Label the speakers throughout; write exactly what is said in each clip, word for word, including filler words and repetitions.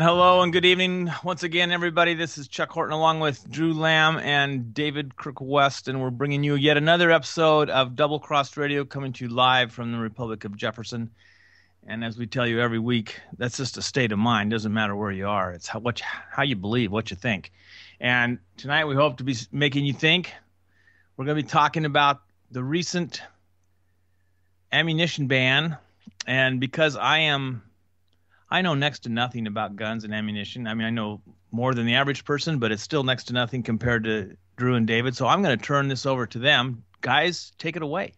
Speaker 1: And hello and good evening once again, everybody. This is Chuck Horton along with Drew Lamb and David Kirk West, and we're bringing you yet another episode of Double Crossed Radio coming to you live from the Republic of Jefferson. And as we tell you every week, that's just a state of mind. Doesn't matter where you are. It's how what you, how you believe, what you think. And tonight we hope to be making you think. We're going to be talking about the recent ammunition ban. And because I am... I know next to nothing about guns and ammunition. I mean, I know more than the average person, but it's still next to nothing compared to Drew and David. So I'm going to turn this over to them. Guys, take it away.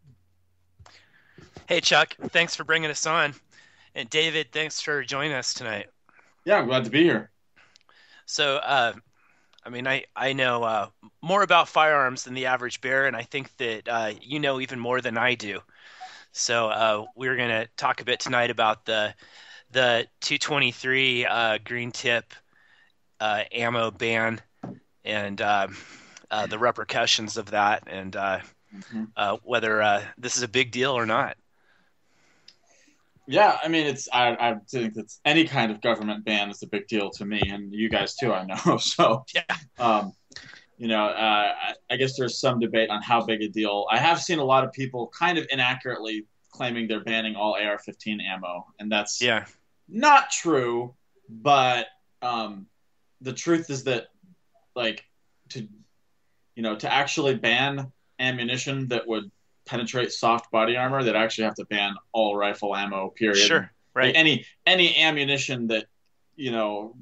Speaker 2: Hey, Chuck. Thanks for bringing us on. And David, thanks for joining us tonight.
Speaker 3: Yeah, I'm glad to be here.
Speaker 2: So, uh, I mean, I, I know uh, more about firearms than the average bear, and I think that uh, you know even more than I do. So uh, we're going to talk a bit tonight about the the two twenty-three uh, green tip uh, ammo ban and uh, uh, the repercussions of that, and uh, mm-hmm. uh, whether uh, this is a big deal or not.
Speaker 3: Yeah, I mean, it's I, I think that any kind of government ban is a big deal to me, and you guys too, I know. So,
Speaker 2: yeah.
Speaker 3: um, you know, uh, I, I guess there's some debate on how big a deal. I have seen a lot of people kind of inaccurately claiming they're banning all A R fifteen ammo, and that's
Speaker 2: yeah.
Speaker 3: not true, but um, the truth is that, like, to you know, to actually ban ammunition that would penetrate soft body armor, they'd actually have to ban all rifle ammo. Period.
Speaker 2: Sure, right.
Speaker 3: Like any any ammunition that you know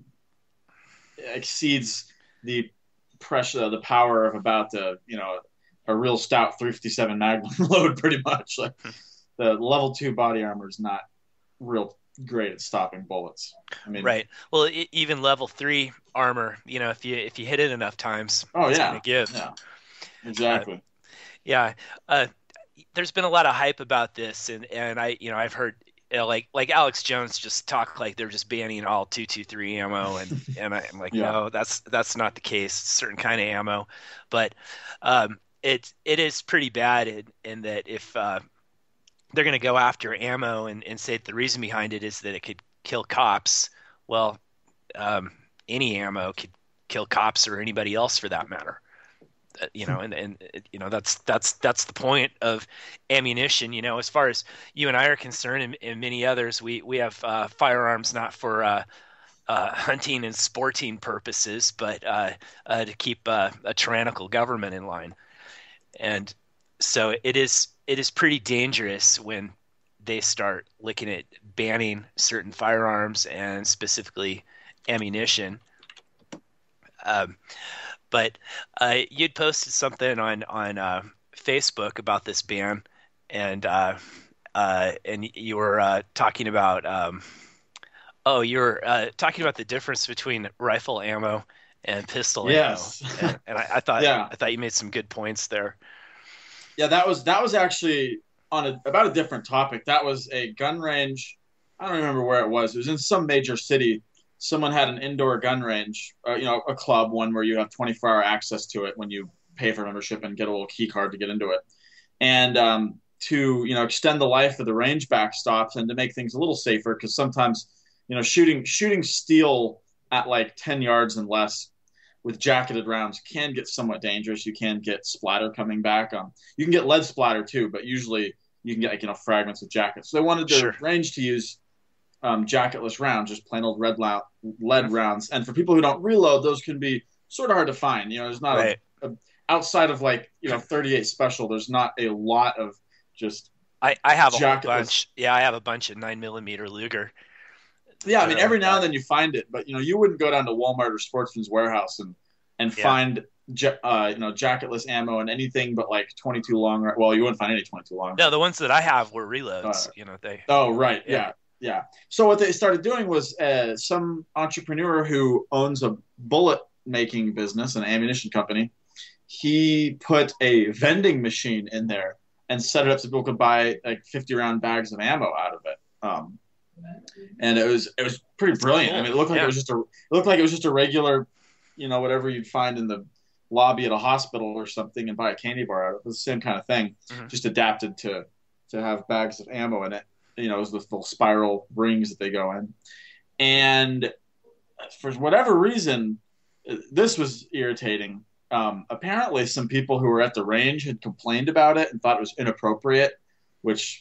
Speaker 3: exceeds the pressure, the power of about the you know a real stout three fifty-seven Magnum load, pretty much. Like the level two body armor is not real great at stopping bullets. I mean,
Speaker 2: right. Well, it, even level three armor, you know, if you if you hit it enough times,
Speaker 3: oh
Speaker 2: it's
Speaker 3: yeah,
Speaker 2: gonna give.
Speaker 3: Yeah, exactly.
Speaker 2: Uh, yeah. Uh, there's been a lot of hype about this, and, and I, you know, I've heard you know, like like Alex Jones just talk like they're just banning all two twenty-three ammo, and and I'm like, yeah. no, that's that's not the case. It's a certain kind of ammo, but um, it it is pretty bad in, in that if uh, they're going to go after ammo and, and say that the reason behind it is that it could kill cops. Well, um, any ammo could kill cops or anybody else for that matter. Uh, you know, and, and you know that's that's that's the point of ammunition. You know, as far as you and I are concerned, and, and many others, we we have uh, firearms not for uh, uh, hunting and sporting purposes, but uh, uh, to keep uh, a tyrannical government in line. And so it is. It is pretty dangerous when they start looking at banning certain firearms and specifically ammunition. Um, but uh, you'd posted something on on uh, Facebook about this ban, and uh, uh, and you were uh, talking about um, oh, you were uh, talking about the difference between rifle ammo and pistol
Speaker 3: yes.
Speaker 2: ammo, and, and I, I thought
Speaker 3: yeah.
Speaker 2: I thought you made some good points there.
Speaker 3: Yeah, that was that was actually on a, about a different topic. That was a gun range. I don't remember where it was. It was in some major city. Someone had an indoor gun range, uh, you know, a club, one where you have twenty-four hour access to it when you pay for membership and get a little key card to get into it. And um, to, you know, extend the life of the range backstops and to make things a little safer, because sometimes, you know, shooting shooting steel at like ten yards and less with jacketed rounds can get somewhat dangerous. You can get splatter coming back. Um, you can get lead splatter too, but usually you can get like, you know, fragments of jackets. So they wanted the
Speaker 2: Sure.
Speaker 3: range to use um, jacketless rounds, just plain old red la- lead rounds. And for people who don't reload, those can be sort of hard to find. You know, there's not
Speaker 2: right.
Speaker 3: a, a outside of like, you know, thirty-eight special, there's not a lot of just
Speaker 2: I, I have a
Speaker 3: jacketless.
Speaker 2: whole bunch. Yeah, I have a bunch of nine millimeter Luger.
Speaker 3: Yeah, I mean, every now and then you find it, but you know, you wouldn't go down to Walmart or Sportsman's Warehouse and and
Speaker 2: Yeah.
Speaker 3: find uh, you know jacketless ammo and anything but like twenty-two long. Well, you wouldn't find any twenty-two long.
Speaker 2: No, the ones that I have were reloads.
Speaker 3: Uh,
Speaker 2: you know, they.
Speaker 3: Oh, right,
Speaker 2: Yeah.
Speaker 3: yeah. yeah, So what they started doing was uh, some entrepreneur who owns a bullet making business, an ammunition company. He put a vending machine in there and set it up so people could buy like fifty round bags of ammo out of it. Um, and it was it was pretty brilliant.
Speaker 2: Cool.
Speaker 3: I mean, it looked like
Speaker 2: Yeah.
Speaker 3: it was just a it looked like it was just a regular, you know, whatever you'd find in the lobby at a hospital or something and buy a candy bar out of it. It was the same kind of thing,
Speaker 2: Mhm.
Speaker 3: just adapted to to have bags of ammo in it. You know, it was the little spiral rings that they go in. And for whatever reason, this was irritating. Um, apparently, some people who were at the range had complained about it and thought it was inappropriate, which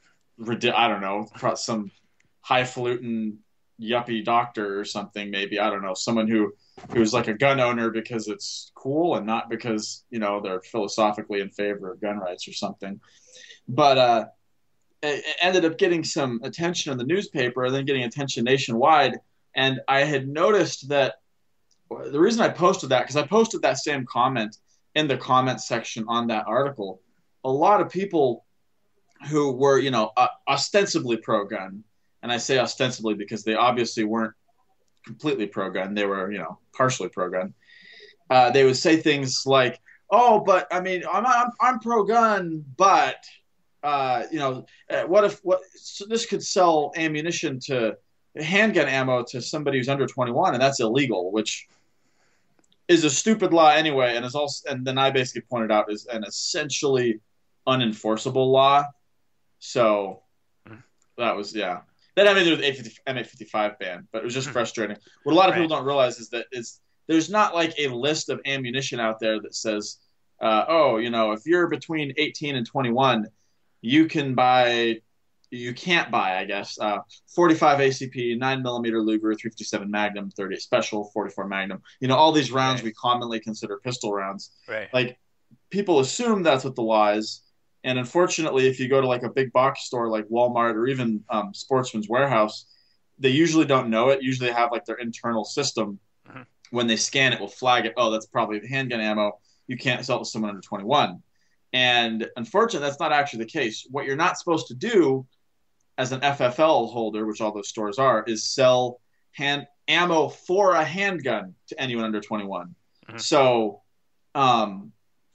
Speaker 3: I don't know, some highfalutin yuppie doctor or something, maybe, I don't know, someone who who's like a gun owner because it's cool and not because, you know, they're philosophically in favor of gun rights or something. But uh, it ended up getting some attention in the newspaper and then getting attention nationwide. And I had noticed that the reason I posted that, because I posted that same comment in the comment section on that article, a lot of people who were, you know, uh, ostensibly pro-gun, and I say ostensibly because they obviously weren't completely pro-gun, they were, you know, partially pro-gun, uh, they would say things like, oh, but, I mean, I'm, I'm, I'm pro-gun, but, uh, you know, what if what so this could sell ammunition to handgun ammo to somebody who's under twenty-one, and that's illegal, which is a stupid law anyway, and is also, and then I basically pointed out is an essentially unenforceable law. So that was, yeah, that had to do with M eight fifty-five ban, but it was just frustrating. What a lot of right. people don't realize is that is there's not like a list of ammunition out there that says, uh, oh, you know, if you're between eighteen and twenty-one, you can buy. You can't buy, I guess, uh, forty-five A C P, nine millimeter Luger, three fifty-seven Magnum, thirty Special, forty-four Magnum. You know, all these rounds right. we commonly consider pistol rounds.
Speaker 2: Right.
Speaker 3: Like, people assume that's what the law is. And unfortunately, if you go to like a big box store like Walmart or even um, Sportsman's Warehouse, they usually don't know it. Usually they have like their internal system. Mm-hmm. When they scan it, will flag it. Oh, that's probably handgun ammo. You can't sell it to someone under twenty-one. And unfortunately, that's not actually the case. What you're not supposed to do as an F F L holder, which all those stores are, is sell hand ammo for a handgun to anyone under twenty-one. Mm-hmm. So, um,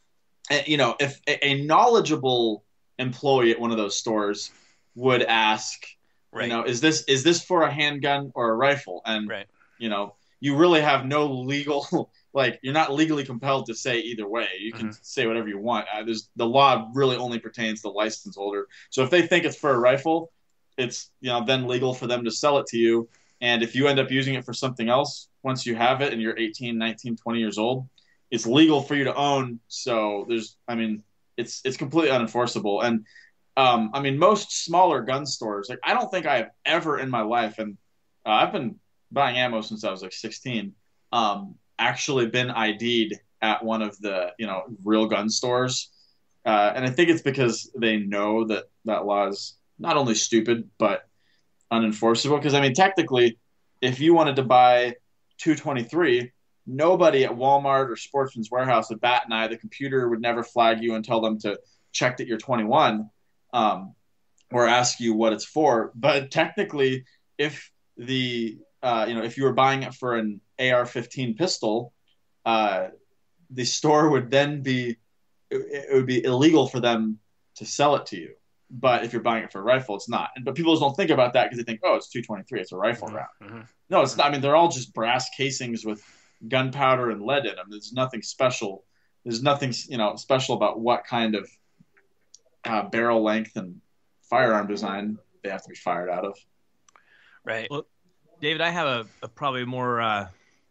Speaker 3: you know, if a, a knowledgeable employee at one of those stores would ask, right. you know, is this is this for a handgun or a rifle? And right. you know, you really have no legal, like, you're not legally compelled to say either way. You can mm-hmm. say whatever you want. Uh, there's the law really only pertains to the license holder. So if they think it's for a rifle, it's, you know, then legal for them to sell it to you. And if you end up using it for something else, once you have it and you're eighteen, nineteen, twenty years old, it's legal for you to own. So there's, I mean, it's, it's completely unenforceable. And, um, I mean, most smaller gun stores, like, I don't think I have ever in my life, and uh, I've been buying ammo since I was like sixteen, um, actually been I D'd at one of the, you know, real gun stores. Uh, and I think it's because they know that that law is not only stupid, but unenforceable. Because, I mean, technically, if you wanted to buy two twenty-three, nobody at Walmart or Sportsman's Warehouse would bat an eye. The computer would never flag you and tell them to check that you're twenty-one, um, or ask you what it's for. But technically, if the uh, you know, if you were buying it for an A R fifteen pistol, uh, the store would then be it, it would be illegal for them to sell it to you. But if you're buying it for a rifle, it's not. But people just don't think about that because they think, oh, it's two twenty-three, it's a rifle round. Mm-hmm. No, it's not. I mean, they're all just brass casings with gunpowder and lead in them. There's nothing special. There's nothing, you know, special about what kind of uh, barrel length and firearm design they have to be fired out of.
Speaker 2: Right.
Speaker 1: Well, David, I have a, a probably more. Uh,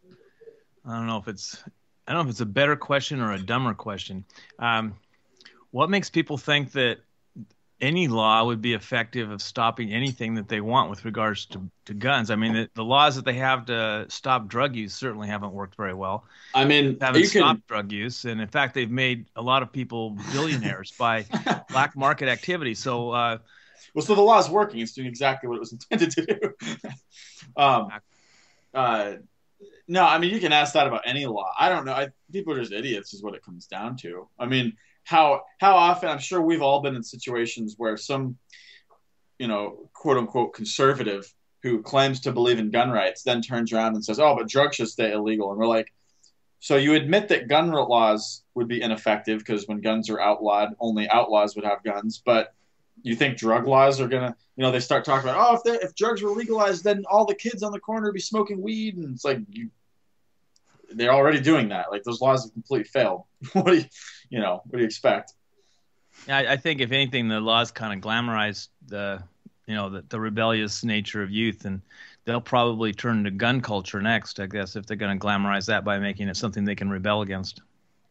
Speaker 1: I don't know if it's. I don't know if it's a better question or a dumber question. Um, what makes people think that any law would be effective of stopping anything that they want with regards to, to guns? I mean, the, the laws that they have to stop drug use certainly haven't worked very well.
Speaker 3: I mean,
Speaker 1: they haven't
Speaker 3: you
Speaker 1: stopped
Speaker 3: can...
Speaker 1: drug use, and in fact, they've made a lot of people billionaires by black market activity. So, uh,
Speaker 3: well, so the law is working; it's doing exactly what it was intended to do. um, uh, no, I mean, you can ask that about any law. I don't know. I, people are just idiots, is what it comes down to. I mean. How how often, I'm sure we've all been in situations where some, you know, quote unquote conservative who claims to believe in gun rights then turns around and says, oh, but drugs should stay illegal. And we're like, so you admit that gun laws would be ineffective because when guns are outlawed, only outlaws would have guns. But you think drug laws are going to, you know, they start talking about, oh, if they, if drugs were legalized, then all the kids on the corner would be smoking weed. And it's like, you, they're already doing that. Like, those laws have completely failed. What do you, you know, what do you expect?
Speaker 1: Yeah, I, I think if anything, the laws kind of glamorize the, you know, the, the rebellious nature of youth, and they'll probably turn to gun culture next, I guess, if they're going to glamorize that by making it something they can rebel against.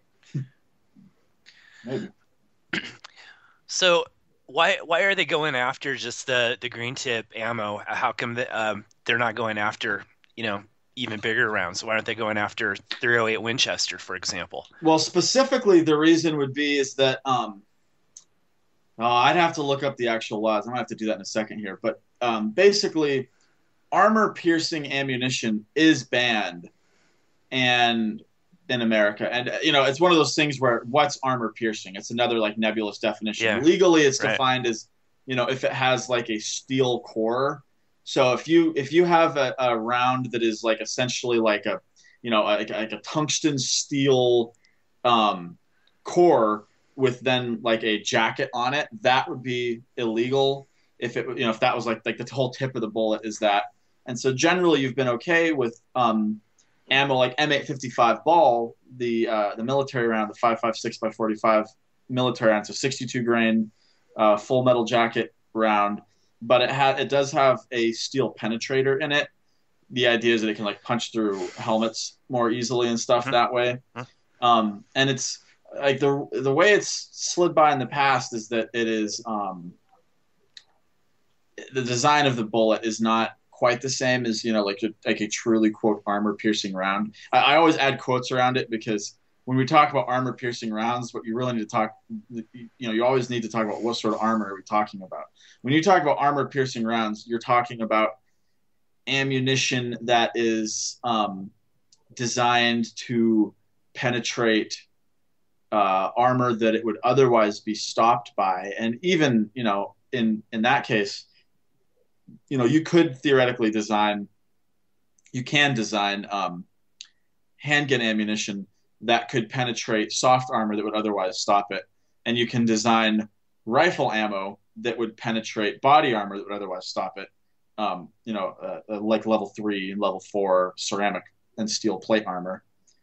Speaker 3: Maybe.
Speaker 2: So why why are they going after just the, the green tip ammo? How come the, um, they're not going after, you know, even bigger rounds? Why aren't they going after three oh eight Winchester, for example?
Speaker 3: Well, specifically, the reason would be is that um, oh, I'd have to look up the actual laws. I'm gonna have to do that in a second here. But um, basically, armor-piercing ammunition is banned, and in America, and you know, it's one of those things where what's armor-piercing? It's another like nebulous definition.
Speaker 2: Yeah.
Speaker 3: Legally, it's
Speaker 2: Right.
Speaker 3: defined as, you know, if it has like a steel core. So if you if you have a, a round that is like essentially like a, you know, like, like a tungsten steel um, core with then like a jacket on it, that would be illegal. If it, you know, if that was like like the whole tip of the bullet is that. And so generally you've been okay with um, ammo like M eight fifty-five ball, the uh, the military round, the five five six by forty-five military round, so sixty-two grain uh, full metal jacket round, but it ha- it does have a steel penetrator in it. The idea is that it can like punch through helmets more easily and stuff
Speaker 2: Mhm.
Speaker 3: that way.
Speaker 2: Mhm.
Speaker 3: Um, and it's like the the way it's slid by in the past is that it is um, the design of the bullet is not quite the same as, you know, like a, like a truly quote armor piercing round. I, I always add quotes around it because when we talk about armor piercing rounds, what you really need to talk, you know, you always need to talk about what sort of armor are we talking about. When you talk about armor piercing rounds, you're talking about ammunition that is um, designed to penetrate uh, armor that it would otherwise be stopped by. And even, you know, in, in that case, you know, you could theoretically design, you can design um, handgun ammunition that could penetrate soft armor that would otherwise stop it. And you can design rifle ammo that would penetrate body armor that would otherwise stop it. Um, you know, uh, like level three and level four ceramic and steel plate armor.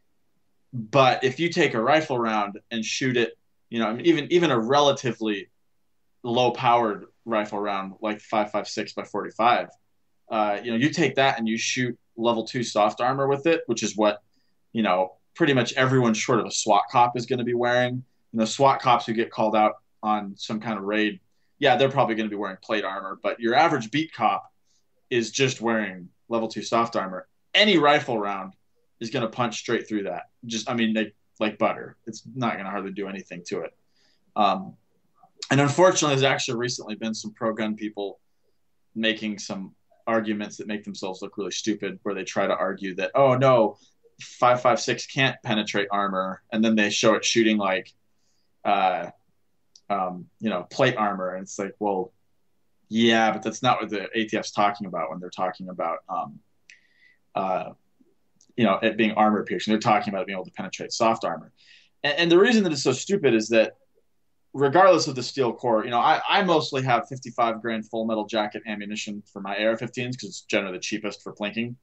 Speaker 3: But if you take a rifle round and shoot it, you know, I mean, even even a relatively low-powered rifle round like five five six by forty-five, uh, you know, you take that and you shoot level two soft armor with it, which is what, you know, pretty much everyone short of a SWAT cop is going to be wearing. And the SWAT cops who get called out on some kind of raid, yeah, they're probably going to be wearing plate armor, but your average beat cop is just wearing level two soft armor. Any rifle round is going to punch straight through that. Just, I mean, they, like butter. It's not going to hardly do anything to it. Um, and unfortunately, there's actually recently been some pro-gun people making some arguments that make themselves look really stupid, where they try to argue that, oh, no, five five six can't penetrate armor, and then they show it shooting like, uh, um, you know, plate armor, and it's like, well, yeah, but that's not what the A T F's talking about when they're talking about, um, uh, you know, it being armor piercing. They're talking about being able to penetrate soft armor, and, and the reason that it's so stupid is that, regardless of the steel core, you know, I, I mostly have fifty-five grain full metal jacket ammunition for my A R fifteens because it's generally the cheapest for plinking.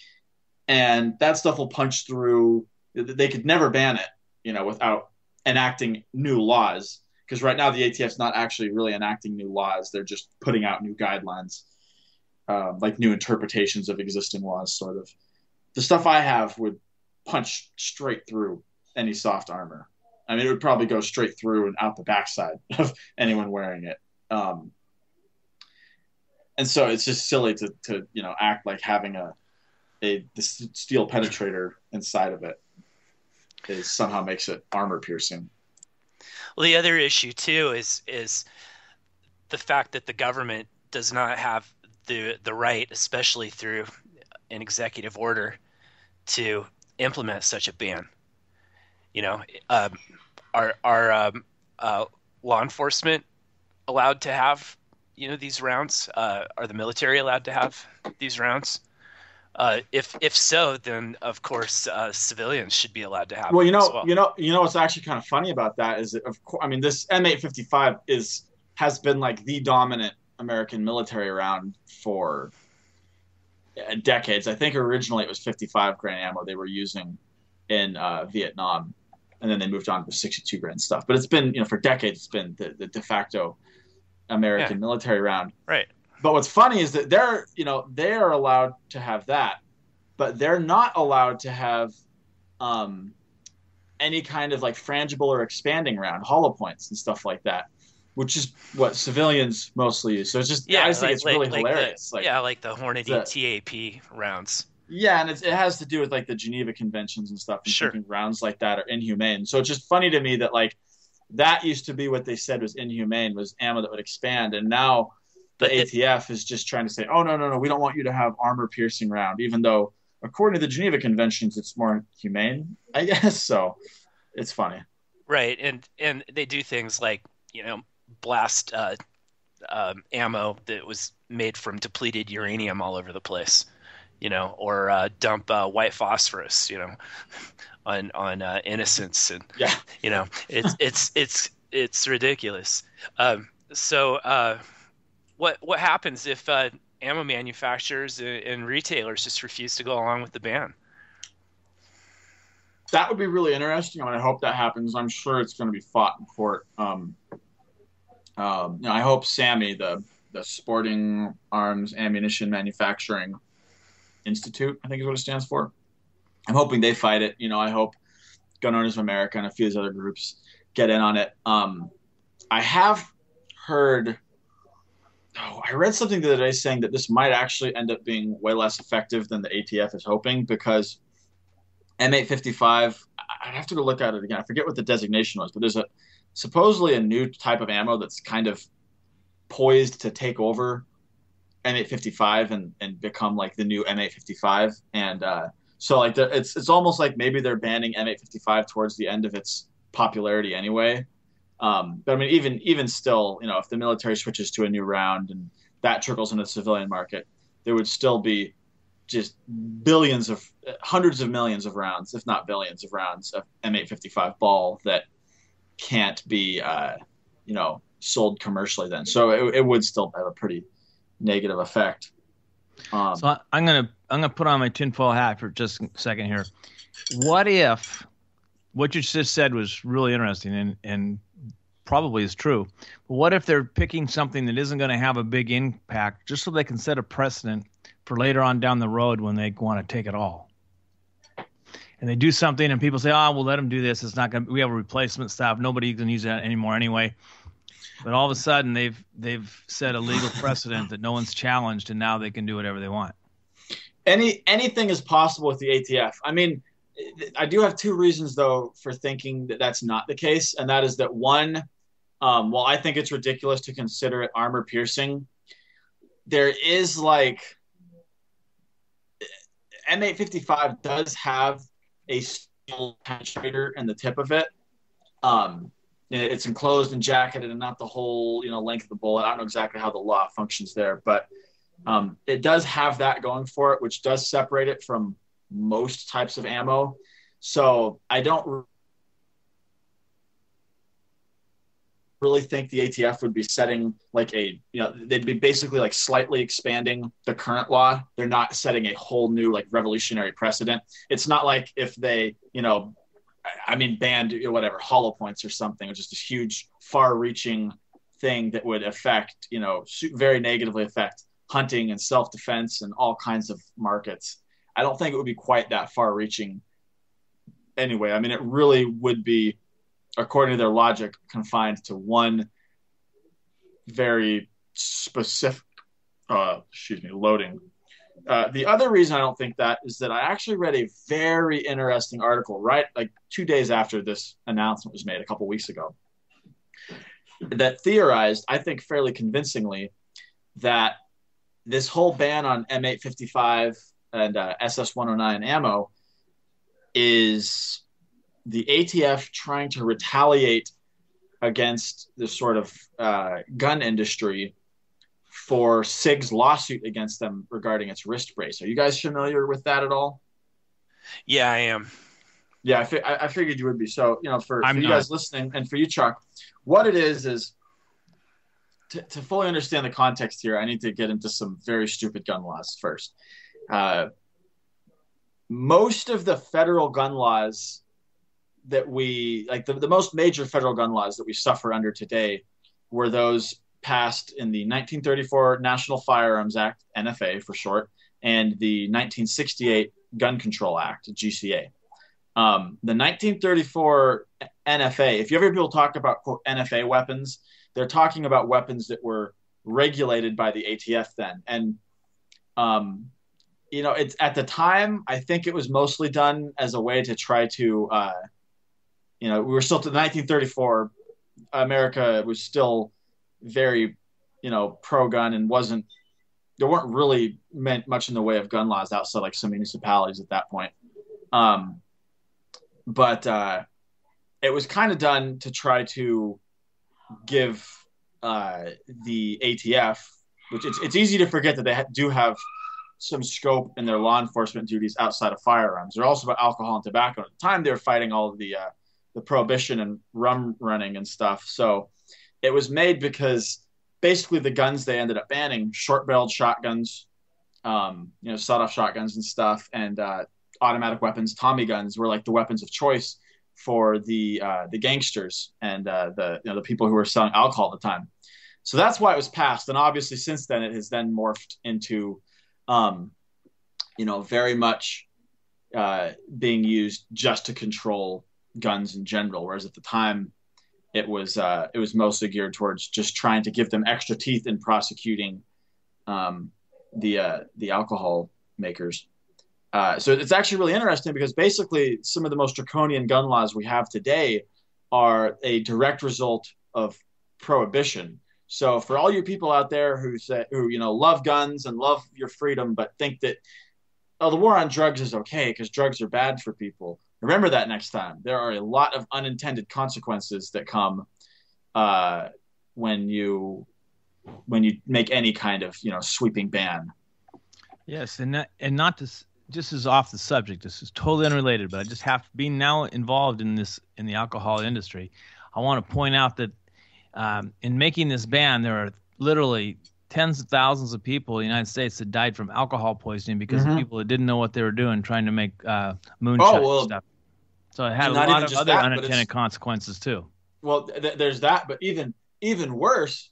Speaker 3: And that stuff will punch through. They could never ban it, you know, without enacting new laws. Because right now the A T F's not actually really enacting new laws. They're just putting out new guidelines, um, like new interpretations of existing laws, sort of. The stuff I have would punch straight through any soft armor. I mean, it would probably go straight through and out the backside of anyone wearing it. Um, and so it's just silly to, to, you know, act like having a, a the steel penetrator inside of it is somehow makes it armor piercing.
Speaker 2: Well, the other issue too is is the fact that the government does not have the the right, especially through an executive order, to implement such a ban. You know, um, are are um, uh, law enforcement allowed to have, you know, these rounds? Uh, are the military allowed to have these rounds? Uh, if if so, then of course uh, civilians should be allowed to have.
Speaker 3: Well, you
Speaker 2: them
Speaker 3: know,
Speaker 2: as well.
Speaker 3: you know, you know, what's actually kind of funny about that is that, of course, I mean, this M eight fifty-five is has been like the dominant American military round for decades. I think originally it was fifty-five grain ammo they were using in uh, Vietnam, and then they moved on to sixty-two grain stuff. But it's been, you know, for decades, it's been the, the de facto American
Speaker 2: Yeah.
Speaker 3: military round.
Speaker 2: Right.
Speaker 3: but what's funny is that they're, you know, they are allowed to have that, but they're not allowed to have um, any kind of like frangible or expanding round, hollow points and stuff like that, which is what civilians mostly use. So it's just, yeah, I just like, think it's like, really like hilarious.
Speaker 2: The,
Speaker 3: like,
Speaker 2: yeah, like the Hornady T A P rounds.
Speaker 3: Yeah, and it's, it has to do with like the Geneva Conventions and stuff. And
Speaker 2: sure.
Speaker 3: thinking rounds like that are inhumane. So it's just funny to me that like that used to be what they said was inhumane, was ammo that would expand, and now the but A T F it, is just trying to say, oh no no no, we don't want you to have armor piercing round, even though according to the Geneva Conventions it's more humane, I guess. So it's funny,
Speaker 2: right? And and they do things like, you know, blast uh, um, ammo that was made from depleted uranium all over the place. You know, or uh, dump uh, white phosphorus, you know, on on uh, innocents, and
Speaker 3: yeah,
Speaker 2: you know, it's it's it's it's ridiculous. Um, so, uh, what what happens if uh, ammo manufacturers and retailers just refuse to go along with the ban?
Speaker 3: That would be really interesting. I mean, I hope that happens. I'm sure it's going to be fought in court. Um, um, you know, I hope SAAMI, the the Sporting Arms Ammunition Manufacturing Institute, I think is what it stands for. I'm hoping they fight it. You know, I hope Gun Owners of America and a few of these other groups get in on it. Um, I have heard, oh, I read something the other day saying that this might actually end up being way less effective than the A T F is hoping, because M eight fifty-five, I'd have to go look at it again. I forget what the designation was, but there's a supposedly a new type of ammo that's kind of poised to take over M eight fifty-five and, and become like the new M eight fifty-five. And uh, so like the, it's it's almost like maybe they're banning M eight fifty-five towards the end of its popularity anyway. Um, but I mean, even even still, you know, if the military switches to a new round and that trickles into the civilian market, there would still be just billions of, hundreds of millions of rounds, if not billions of rounds of M eight fifty-five ball that can't be, uh, you know, sold commercially then. So it, it would still have a pretty negative effect. Um,
Speaker 1: so I'm gonna I'm gonna put on my tinfoil hat for just a second here. What if what you just said was really interesting and and probably is true, but what if they're picking something that isn't going to have a big impact just so they can set a precedent for later on down the road when they want to take it all? And they do something and people say, oh, we'll let them do this. It's not going to, we have a replacement staff. Nobody can use that anymore anyway. But all of a sudden they've, they've set a legal precedent that no one's challenged, and now they can do whatever they want.
Speaker 3: Any, anything is possible with the A T F. I mean, I do have two reasons though for thinking that that's not the case. And that is that one, um, well, I think it's ridiculous to consider it armor piercing. There is like, M eight fifty-five does have a steel penetrator in the tip of it. Um, it's enclosed and jacketed and not the whole, you know, length of the bullet. I don't know exactly how the law functions there, but um, it does have that going for it, which does separate it from most types of ammo. So I don't really think the A T F would be setting like a, you know, they'd be basically like slightly expanding the current law. They're not setting a whole new like revolutionary precedent. It's not like if they, you know, I mean, banned, you know, whatever, hollow points or something, or just this huge far reaching thing that would affect, you know, very negatively affect hunting and self-defense and all kinds of markets. I don't think it would be quite that far reaching anyway. I mean, it really would be, according to their logic, confined to one very specific, uh, excuse me, loading. Uh, the other reason I don't think that is that I actually read a very interesting article right like two days after this announcement was made a couple weeks ago that theorized, I think fairly convincingly, that this whole ban on M eight fifty-five and uh, S S one oh nine ammo is the A T F trying to retaliate against the sort of uh, gun industry for SIG's lawsuit against them regarding its wrist brace. Are you guys familiar with that at all?
Speaker 2: Yeah, I am.
Speaker 3: Yeah, I, fi- I figured you would be. So, you know, for, for you
Speaker 1: not.
Speaker 3: guys listening and for you, Chuck, what it is is to, to fully understand the context here, I need to get into some very stupid gun laws first. Uh, most of the federal gun laws that we like the, the most major federal gun laws that we suffer under today were those passed in the nineteen thirty-four National Firearms Act, N F A for short, and the nineteen sixty-eight Gun Control Act, G C A. Um, the nineteen thirty-four N F A, if you ever hear people talk about, quote, N F A weapons, they're talking about weapons that were regulated by the A T F then. And, um, you know, it's at the time, I think it was mostly done as a way to try to, uh, you know, we were still to nineteen thirty-four, America was still very, you know, pro-gun and wasn't, there weren't really meant much in the way of gun laws outside like some municipalities at that point. Um, but uh, it was kind of done to try to give uh, the A T F, which it's, it's easy to forget that they ha- do have some scope in their law enforcement duties outside of firearms. They're also about alcohol and tobacco. At the time, they were fighting all of the uh, the prohibition and rum running and stuff. So it was made because basically the guns they ended up banning, short-barreled shotguns, um, you know, sawed-off shotguns and stuff, and uh, automatic weapons, Tommy guns were like the weapons of choice for the uh, the gangsters and uh, the you know the people who were selling alcohol at the time. So that's why it was passed. And obviously since then it has then morphed into, um, you know, very much uh, being used just to control guns in general. Whereas at the time it was uh, it was mostly geared towards just trying to give them extra teeth in prosecuting um, the uh, the alcohol makers. Uh, so it's actually really interesting because basically some of the most draconian gun laws we have today are a direct result of prohibition. So for all you people out there who say, who, you know, love guns and love your freedom, but think that, oh, the war on drugs is okay because drugs are bad for people. Remember that next time. There are a lot of unintended consequences that come uh, when you when you make any kind of, you know, sweeping ban.
Speaker 1: Yes, and not, and not to just as off the subject. This is totally unrelated, but I just have being now involved in this in the alcohol industry. I want to point out that um, in making this ban, there are literally tens of thousands of people in the United States that died from alcohol poisoning because
Speaker 3: mm-hmm.
Speaker 1: of people that didn't know what they were doing, trying to make uh, moonshine
Speaker 3: oh, well,
Speaker 1: and stuff. So it had a
Speaker 3: not
Speaker 1: lot of other
Speaker 3: that,
Speaker 1: unintended consequences too.
Speaker 3: Well, th- there's that, but even even worse,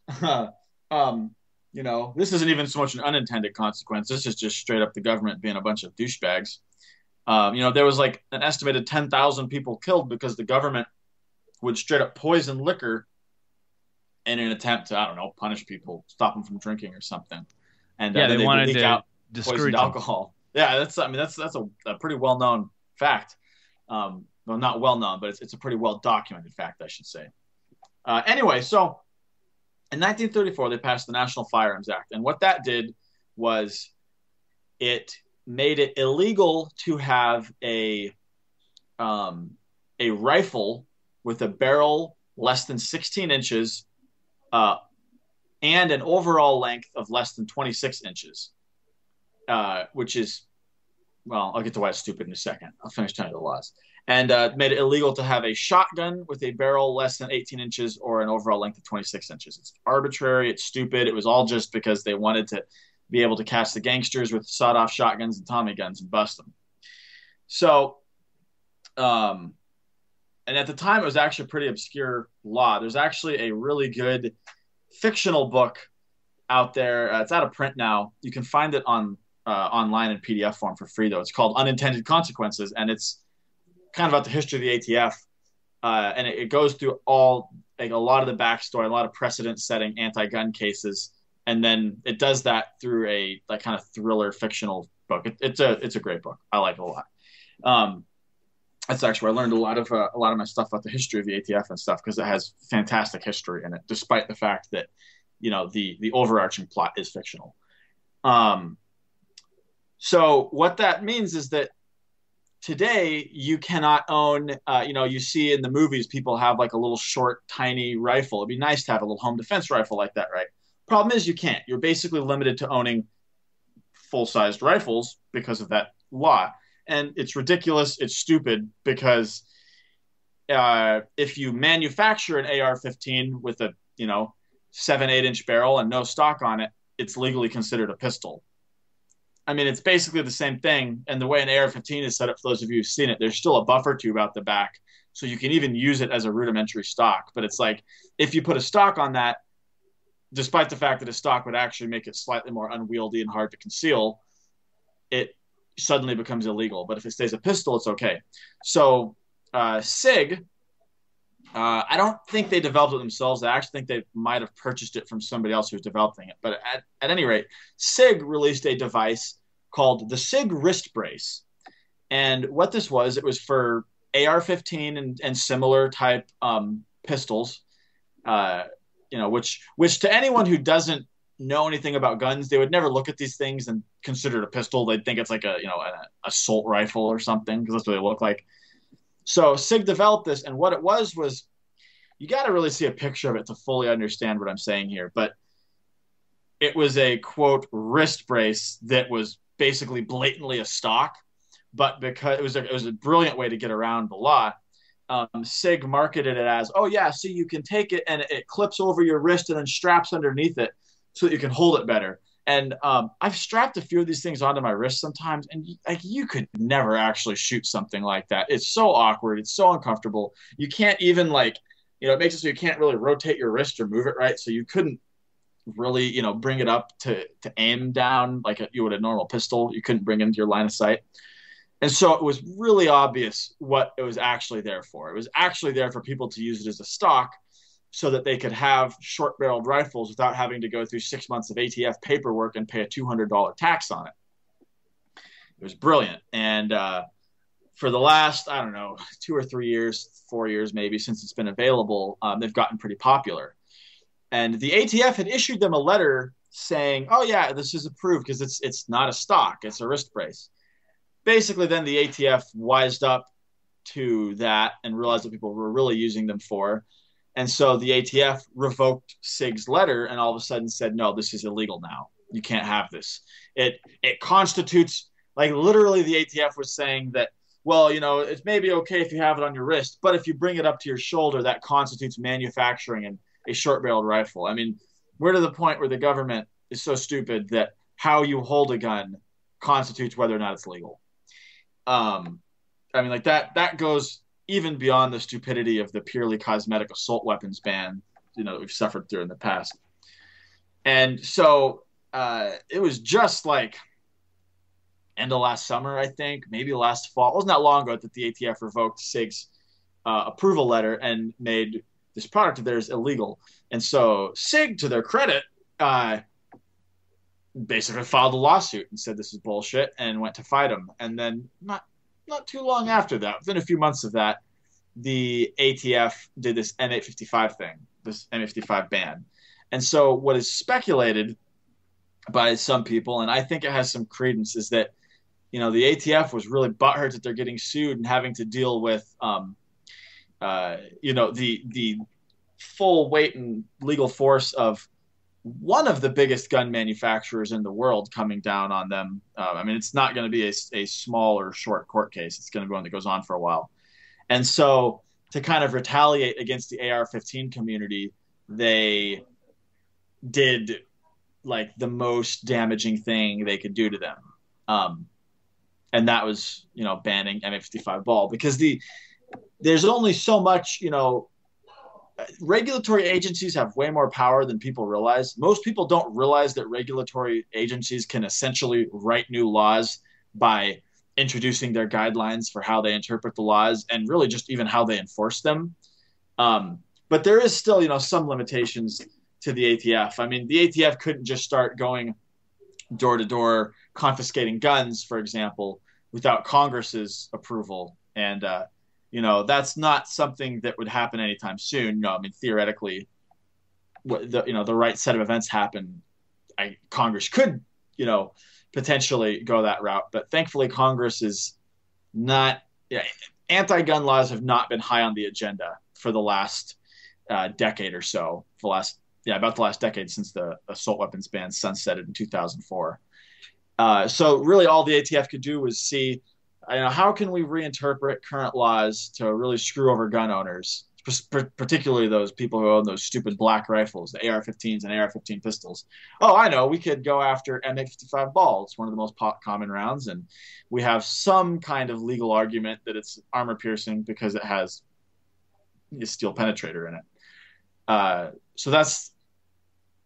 Speaker 3: um, you know, this isn't even so much an unintended consequence. This is just straight up the government being a bunch of douchebags. Um, you know, there was like an estimated ten thousand people killed because the government would straight up poison liquor in an attempt to, I don't know, punish people, stop them from drinking or something. And
Speaker 1: yeah,
Speaker 3: uh,
Speaker 1: they,
Speaker 3: they
Speaker 1: wanted
Speaker 3: leak
Speaker 1: to
Speaker 3: out
Speaker 1: discourage
Speaker 3: poisoned
Speaker 1: them.
Speaker 3: alcohol. Yeah, that's I mean that's that's a, a pretty well known fact. Um, well, not well known, but it's it's a pretty well documented fact, I should say. Uh, anyway, so in nineteen thirty-four, they passed the National Firearms Act, and what that did was it made it illegal to have a um, a rifle with a barrel less than sixteen inches uh, and an overall length of less than twenty-six inches, uh, which is, well, I'll get to why it's stupid in a second. I'll finish telling you the laws. And uh, made it illegal to have a shotgun with a barrel less than eighteen inches or an overall length of twenty-six inches. It's arbitrary. It's stupid. It was all just because they wanted to be able to catch the gangsters with sawed-off shotguns and Tommy guns and bust them. So, um, and at the time, it was actually a pretty obscure law. There's actually a really good fictional book out there. Uh, it's out of print now. You can find it on uh, online in P D F form for free, though. It's called Unintended Consequences, and it's kind of about the history of the A T F, uh, and it, it goes through all like a lot of the backstory, a lot of precedent-setting anti-gun cases, and then it does that through a like kind of thriller fictional book. It, it's a it's a great book. I like it a lot. Um, that's actually where I learned a lot of uh, a lot of my stuff about the history of the A T F and stuff because it has fantastic history in it, despite the fact that you know the the overarching plot is fictional. Um, so what that means is that today, you cannot own, uh, you know, you see in the movies, people have like a little short, tiny rifle. It'd be nice to have a little home defense rifle like that, right? Problem is you can't. You're basically limited to owning full-sized rifles because of that law. And it's ridiculous. It's stupid because uh, if you manufacture an A R fifteen with a, you know, seven, eight inch barrel and no stock on it, it's legally considered a pistol. I mean, it's basically the same thing. And the way an A R fifteen is set up, for those of you who've seen it, there's still a buffer tube out the back. So you can even use it as a rudimentary stock. But it's like, if you put a stock on that, despite the fact that a stock would actually make it slightly more unwieldy and hard to conceal, it suddenly becomes illegal. But if it stays a pistol, it's okay. So uh, SIG, uh, I don't think they developed it themselves. I actually think they might have purchased it from somebody else who was developing it. But at, at any rate, SIG released a device called the SIG Wrist Brace. And what this was, it was for A R fifteen and, and similar type um, pistols, uh, you know, which which to anyone who doesn't know anything about guns, they would never look at these things and consider it a pistol. They'd think it's like a, you know, an assault rifle or something, because that's what they look like. So SIG developed this, and what it was was, you got to really see a picture of it to fully understand what I'm saying here. But it was a, quote, wrist brace that was basically blatantly a stock, but because it was a, it was a brilliant way to get around the law. Um, SIG marketed it as, oh yeah, see, you can take it and it clips over your wrist and then straps underneath it so that you can hold it better. And um, I've strapped a few of these things onto my wrist sometimes, and like you could never actually shoot something like that. It's so awkward. It's so uncomfortable. You can't even like, you know, it makes it so you can't really rotate your wrist or move it right. So you couldn't really, you know, bring it up to to aim down like a, you would a normal pistol. You couldn't bring it into your line of sight. And so it was really obvious what it was actually there for. It was actually there for people to use it as a stock so that they could have short-barreled rifles without having to go through six months of A T F paperwork and pay a two hundred dollars tax on it. It was brilliant. And uh, for the last, I don't know, two or three years, four years maybe, since it's been available, um, they've gotten pretty popular. And the A T F had issued them a letter saying, oh, yeah, this is approved because it's it's not a stock. It's a wrist brace. Basically, then the A T F wised up to that and realized what people were really using them for. And so the A T F revoked SIG's letter and all of a sudden said, no, this is illegal now. You can't have this. It it constitutes, like literally the A T F was saying that, well, you know, it's maybe okay if you have it on your wrist, but if you bring it up to your shoulder, that constitutes manufacturing and a short-barreled rifle. I mean, we're to the point where the government is so stupid that how you hold a gun constitutes whether or not it's legal. Um, I mean, like that that goes even beyond the stupidity of the purely cosmetic assault weapons ban, you know, that we've suffered through in the past. And so uh, it was just like end of last summer, I think, maybe last fall. It wasn't that long ago that the A T F revoked SIG's uh, approval letter and made this product of theirs illegal. And so SIG, to their credit, uh, basically filed a lawsuit and said this is bullshit and went to fight them. And then not not too long after that, within a few months of that, the A T F did this M eight fifty-five thing, this M eight fifty-five ban. And so what is speculated by some people, and I think it has some credence, is that, you know, the A T F was really butthurt that they're getting sued and having to deal with, um, uh, you know, the the full weight and legal force of one of the biggest gun manufacturers in the world coming down on them. Uh, I mean, it's not going to be a, a small or short court case. It's going to be one that goes on for a while. And so to kind of retaliate against the A R fifteen community, they did like the most damaging thing they could do to them. Um, and that was, you know, banning M eight fifty-five ball, because the, there's only so much, you know, regulatory agencies have way more power than people realize. Most people don't realize that regulatory agencies can essentially write new laws by introducing their guidelines for how they interpret the laws and really just even how they enforce them. Um, but there is still, you know, some limitations to the A T F. I mean, the A T F couldn't just start going door to door confiscating guns, for example, without Congress's approval. And, uh, you know, that's not something that would happen anytime soon. No, I mean, theoretically, what the, you know, the right set of events happen, I, Congress could, you know, potentially go that route. But thankfully, Congress is not, yeah, anti-gun laws have not been high on the agenda for the last uh, decade or so, for the last, yeah, about the last decade since the assault weapons ban sunsetted in two thousand four. Uh, so really all the A T F could do was see, you know, how can we reinterpret current laws to really screw over gun owners, particularly those people who own those stupid black rifles, the A R fifteens and A R fifteen pistols. Oh, I know, we could go after M eight fifty-five ball. It's one of the most common rounds, and we have some kind of legal argument that it's armor piercing because it has a steel penetrator in it. Uh, so that's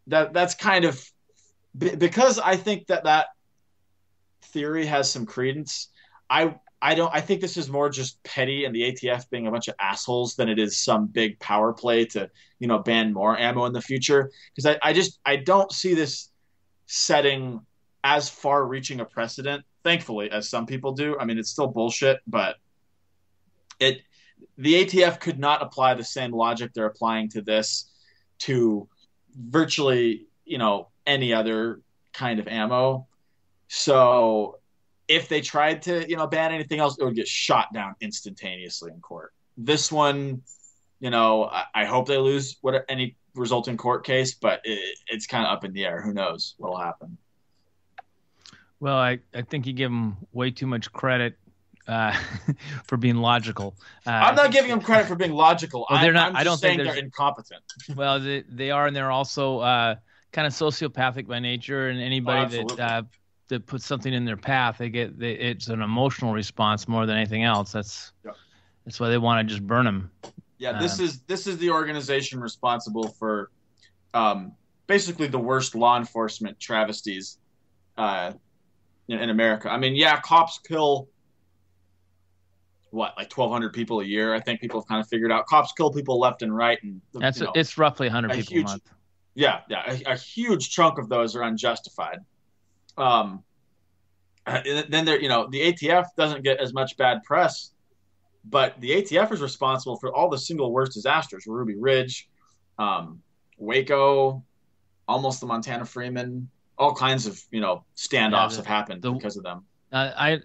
Speaker 3: that that's kind of because I think that that theory has some credence. I I don't I think this is more just petty and the A T F being a bunch of assholes than it is some big power play to, you know, ban more ammo in the future. Because I, I just I don't see this setting as far reaching a precedent, thankfully, as some people do. I mean, it's still bullshit, but it the A T F could not apply the same logic they're applying to this to virtually, you know, any other kind of ammo. So if they tried to, you know, ban anything else, it would get shot down instantaneously in court. This one, you know, I, I hope they lose what any resulting court case, but it, it's kind of up in the air. Who knows what'll happen?
Speaker 1: Well, I, I think you give them way too much credit uh, for being logical. Uh,
Speaker 3: I'm not giving them credit for being logical.
Speaker 1: Well, they're not.
Speaker 3: I'm, I'm
Speaker 1: I don't
Speaker 3: saying
Speaker 1: think
Speaker 3: they're incompetent.
Speaker 1: Well, they, they are, and they're also uh, kind of sociopathic by nature. And anybody
Speaker 3: Oh,
Speaker 1: that uh, that puts something in their path, they get they, it's an emotional response more than anything else. That's
Speaker 3: yep.
Speaker 1: That's why they want to just burn them.
Speaker 3: Yeah, this um, is this is the organization responsible for um, basically the worst law enforcement travesties uh, in, in America. I mean, yeah, cops kill what, like twelve hundred people a year. I think people have kind of figured out cops kill people left and right, and
Speaker 1: that's
Speaker 3: you know,
Speaker 1: it's roughly one hundred
Speaker 3: a
Speaker 1: people
Speaker 3: huge,
Speaker 1: a month.
Speaker 3: Yeah, yeah, a, a huge chunk of those are unjustified. Um, then there, you know, the A T F doesn't get as much bad press, but the A T F is responsible for all the single worst disasters: Ruby Ridge, um, Waco, almost the Montana Freeman. All kinds of, you know, standoffs yeah, the, have happened the, because of them.
Speaker 1: Uh, I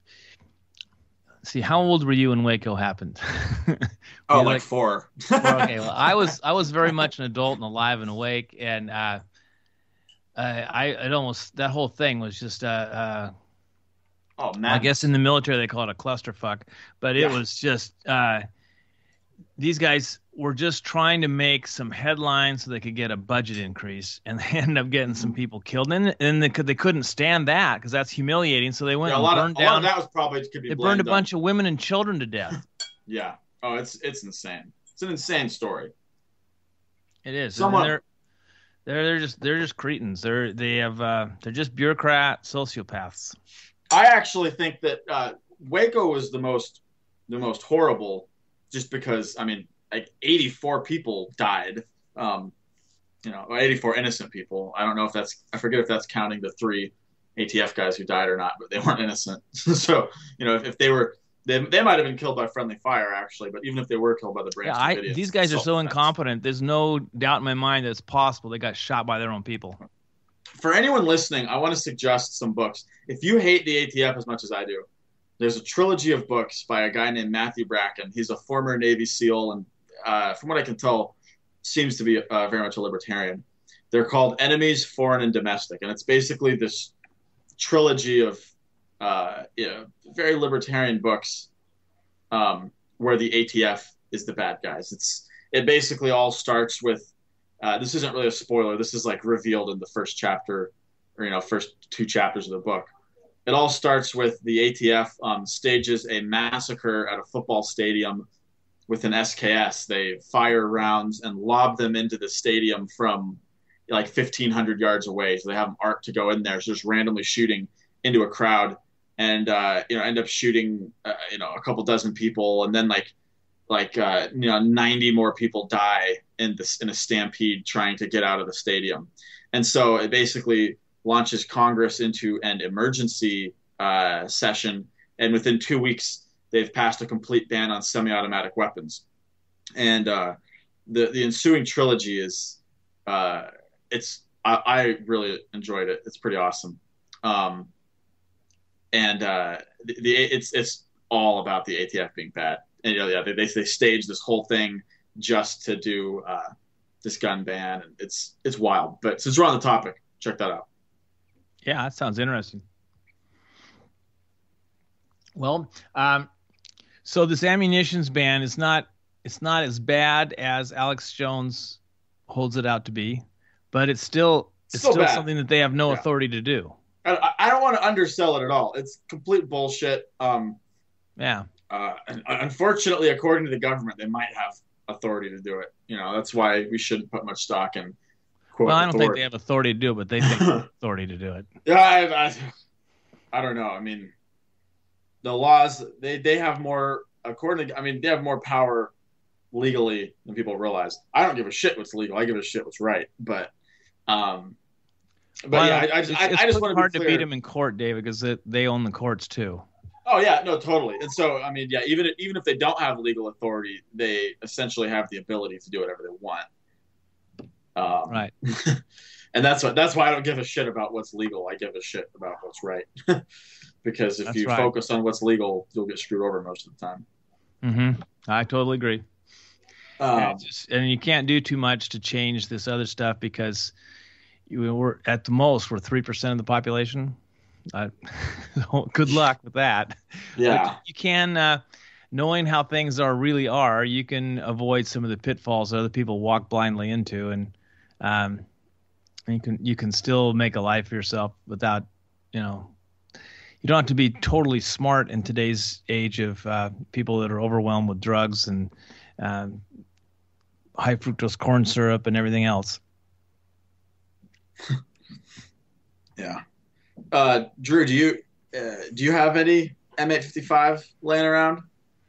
Speaker 1: see. How old were you when Waco happened?
Speaker 3: oh, like, like four.
Speaker 1: Okay, well, I was I was very much an adult and alive and awake, and uh, I it almost that whole thing was just uh, uh
Speaker 3: oh man.
Speaker 1: I guess in the military they call it a clusterfuck, but it yeah. was just uh, these guys were just trying to make some headlines so they could get a budget increase, and they ended up getting some people killed. And and they could they couldn't stand that because that's humiliating. So they went
Speaker 3: yeah,
Speaker 1: and
Speaker 3: a lot
Speaker 1: burned
Speaker 3: of, a
Speaker 1: down.
Speaker 3: lot of that was probably could be
Speaker 1: they burned a
Speaker 3: up.
Speaker 1: bunch of women and children to death.
Speaker 3: Yeah. Oh, it's it's insane. It's an insane story.
Speaker 1: It is.
Speaker 3: Someone,
Speaker 1: they're, they're they're just they're just cretins. They're they have uh, they're just bureaucrat sociopaths.
Speaker 3: I actually think that uh, Waco was the most the most horrible, just because I mean, like eighty-four people died. Um, you know, eighty-four innocent people. I don't know if that's I forget if that's counting the three A T F guys who died or not, but they weren't innocent. So you know, if, if they were. They, they might have been killed by friendly fire, actually, but even if they were killed by the Branch
Speaker 1: yeah, I,
Speaker 3: Davidians,
Speaker 1: these guys are so incompetent. There's no doubt in my mind that it's possible they got shot by their own people.
Speaker 3: For anyone listening, I want to suggest some books. If you hate the A T F as much as I do, there's a trilogy of books by a guy named Matthew Bracken. He's a former Navy SEAL, and uh, from what I can tell, seems to be uh, very much a libertarian. They're called Enemies, Foreign, and Domestic, and it's basically this trilogy of Uh, you know, very libertarian books um, where the A T F is the bad guys. It's it basically all starts with uh, this isn't really a spoiler. This is like revealed in the first chapter, or you know, first two chapters of the book. It all starts with the A T F um, stages a massacre at a football stadium with an S K S. They fire rounds and lob them into the stadium from like fifteen hundred yards away. So they have an arc to go in there. So just randomly shooting into a crowd. And uh, you know, end up shooting, uh, you know, a couple dozen people, and then like, like uh, you know, ninety more people die in this in a stampede trying to get out of the stadium, and so it basically launches Congress into an emergency uh, session, and within two weeks they've passed a complete ban on semi-automatic weapons, and uh, the the ensuing trilogy is, uh, it's I, I really enjoyed it. It's pretty awesome. Um, And uh, the, the it's it's all about the A T F being bad, and you know, yeah, they they stage this whole thing just to do uh, this gun ban, and it's it's wild. But since we're on the topic, check that out.
Speaker 1: Yeah, that sounds interesting. Well, um, so this ammunitions ban is not it's not as bad as Alex Jones holds it out to be, but it's still it's
Speaker 3: still,
Speaker 1: still
Speaker 3: bad.
Speaker 1: something that they have no
Speaker 3: yeah.
Speaker 1: authority to do.
Speaker 3: I, I don't want to undersell it at all. It's complete bullshit. Um,
Speaker 1: yeah.
Speaker 3: Uh, and unfortunately, according to the government, they might have authority to do it. You know, that's why we shouldn't put much stock in quote.
Speaker 1: Well, I don't
Speaker 3: authority.
Speaker 1: think they have authority to do it, but they think they have authority to do it.
Speaker 3: Yeah, I, I, I don't know. I mean, the laws they they have more according to. I mean, they have more power legally than people realize. I don't give a shit what's legal. I give a shit what's right. But, um, but
Speaker 1: Well,
Speaker 3: yeah,
Speaker 1: I,
Speaker 3: I, I,
Speaker 1: it's,
Speaker 3: I,
Speaker 1: it's
Speaker 3: I just want to be
Speaker 1: hard
Speaker 3: clear.
Speaker 1: to beat them in court, David, because they own the courts too.
Speaker 3: Oh yeah, no, totally. And so, I mean, yeah, even even if they don't have legal authority, they essentially have the ability to do whatever they want. Um,
Speaker 1: Right.
Speaker 3: And that's what that's why I don't give a shit about what's legal. I give a shit about what's right. Because if
Speaker 1: That's
Speaker 3: you
Speaker 1: right.
Speaker 3: focus on what's legal, you'll get screwed over most of the time.
Speaker 1: Mm-hmm. I totally agree.
Speaker 3: Um,
Speaker 1: and, just, and you can't do too much to change this other stuff because you were at the most we're three percent of the population. Uh, good luck with that.
Speaker 3: Yeah.
Speaker 1: But you can, uh, knowing how things are really are, you can avoid some of the pitfalls that other people walk blindly into, and um, you can you can still make a life for yourself without, you know, you don't have to be totally smart in today's age of uh, people that are overwhelmed with drugs and um, high fructose corn syrup and everything else.
Speaker 3: Yeah. Uh, Drew, do you uh, do you have any M eight fifty-five laying around?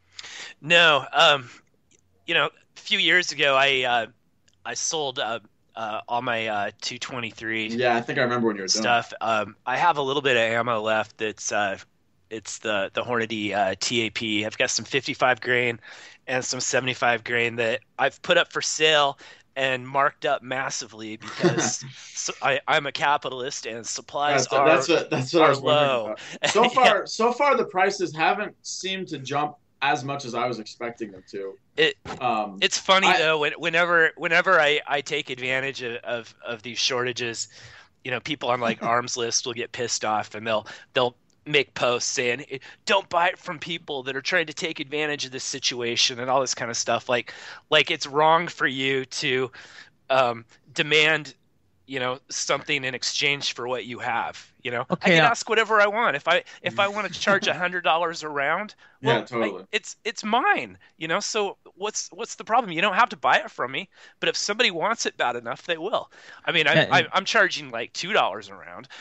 Speaker 2: No. Um, you know, a few years ago, I uh, I sold uh, uh, all my uh, two twenty-three.
Speaker 3: Yeah, I think I remember when you were doing
Speaker 2: stuff. Um, I have a little bit of ammo left. That's uh, it's the the Hornady uh, T A P. I've got some fifty-five grain and some seventy-five grain that I've put up for sale and marked up massively because so I, I'm a capitalist and supplies
Speaker 3: That's,
Speaker 2: are
Speaker 3: that's what that's what I
Speaker 2: are
Speaker 3: was wondering
Speaker 2: low.
Speaker 3: about. So far,
Speaker 2: Yeah.
Speaker 3: so far the prices haven't seemed to jump as much as I was expecting them to.
Speaker 2: It
Speaker 3: Um,
Speaker 2: it's funny
Speaker 3: I-
Speaker 2: though when, whenever whenever I, I take advantage of, of, of these shortages, you know, people on like Arms List will get pissed off and they'll they'll make posts saying don't buy it from people that are trying to take advantage of this situation and all this kind of stuff. Like like it's wrong for you to um, demand, you know, something in exchange for what you have. You know,
Speaker 1: Okay,
Speaker 2: I can
Speaker 1: now-
Speaker 2: ask whatever I want. If I if I want to charge a hundred dollars a round, well,
Speaker 3: Yeah, totally.
Speaker 2: like, it's it's mine. You know, so what's what's the problem? You don't have to buy it from me, but if somebody wants it bad enough, they will. I mean, I'm
Speaker 1: Yeah,
Speaker 2: I'm, I'm charging like two dollars a round.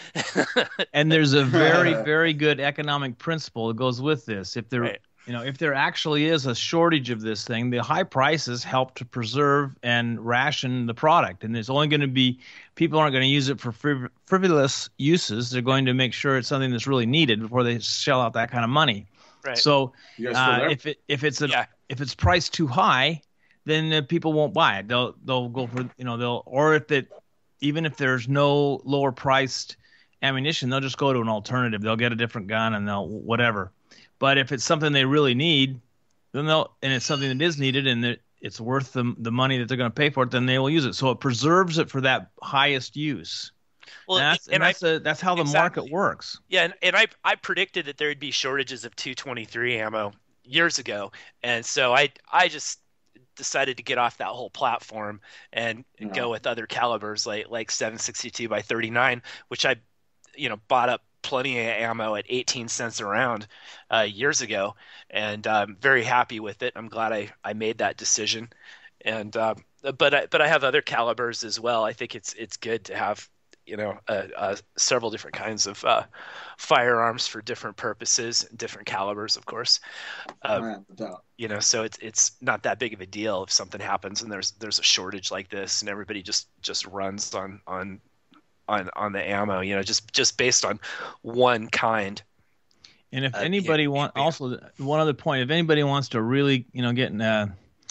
Speaker 1: And there's a very, very good economic principle that goes with this. If there,
Speaker 2: Right.
Speaker 1: you know, if there actually is a shortage of this thing, the high prices help to preserve and ration the product. And there's only going to be people aren't going to use it for friv- frivolous uses. They're going to make sure it's something that's really needed before they shell out that kind of money.
Speaker 2: Right.
Speaker 1: So
Speaker 3: You guys still
Speaker 1: uh,
Speaker 3: there?
Speaker 1: if it if it's a,
Speaker 2: Yeah.
Speaker 1: if it's priced too high, then uh, people won't buy it. They'll they'll go for you know they'll or if it even if there's no lower priced ammunition, they'll just go to an alternative. They'll get a different gun and they'll whatever. But if it's something they really need, then they'll and it's something that is needed and that it's worth the the money that they're going to pay for it, then they will use it. So it preserves it for that highest use.
Speaker 2: well,
Speaker 1: and that's, and
Speaker 2: and I
Speaker 1: that's, a, that's how the
Speaker 2: exactly.
Speaker 1: market works.
Speaker 2: Yeah, and, and I I predicted that there would be shortages of two twenty-three ammo years ago, and so I I just decided to get off that whole platform and
Speaker 3: Yeah.
Speaker 2: go with other calibers like like seven sixty-two by thirty-nine, which I you know bought up plenty of ammo at eighteen cents a round uh, years ago, and I'm very happy with it. I'm glad I, I made that decision, and um, but I, but I have other calibers as well. I think it's it's good to have you know uh, uh, several different kinds of uh, firearms for different purposes, different calibers, of course. Uh,
Speaker 3: Yeah, no doubt.
Speaker 2: you know, so it's it's not that big of a deal if something happens and there's there's a shortage like this, and everybody just just runs on on on on the ammo. You know, just just based on one kind.
Speaker 1: And if
Speaker 2: Uh,
Speaker 1: anybody
Speaker 2: yeah,
Speaker 1: want,
Speaker 2: yeah.
Speaker 1: also one other point, if anybody wants to really, you know, get in, uh,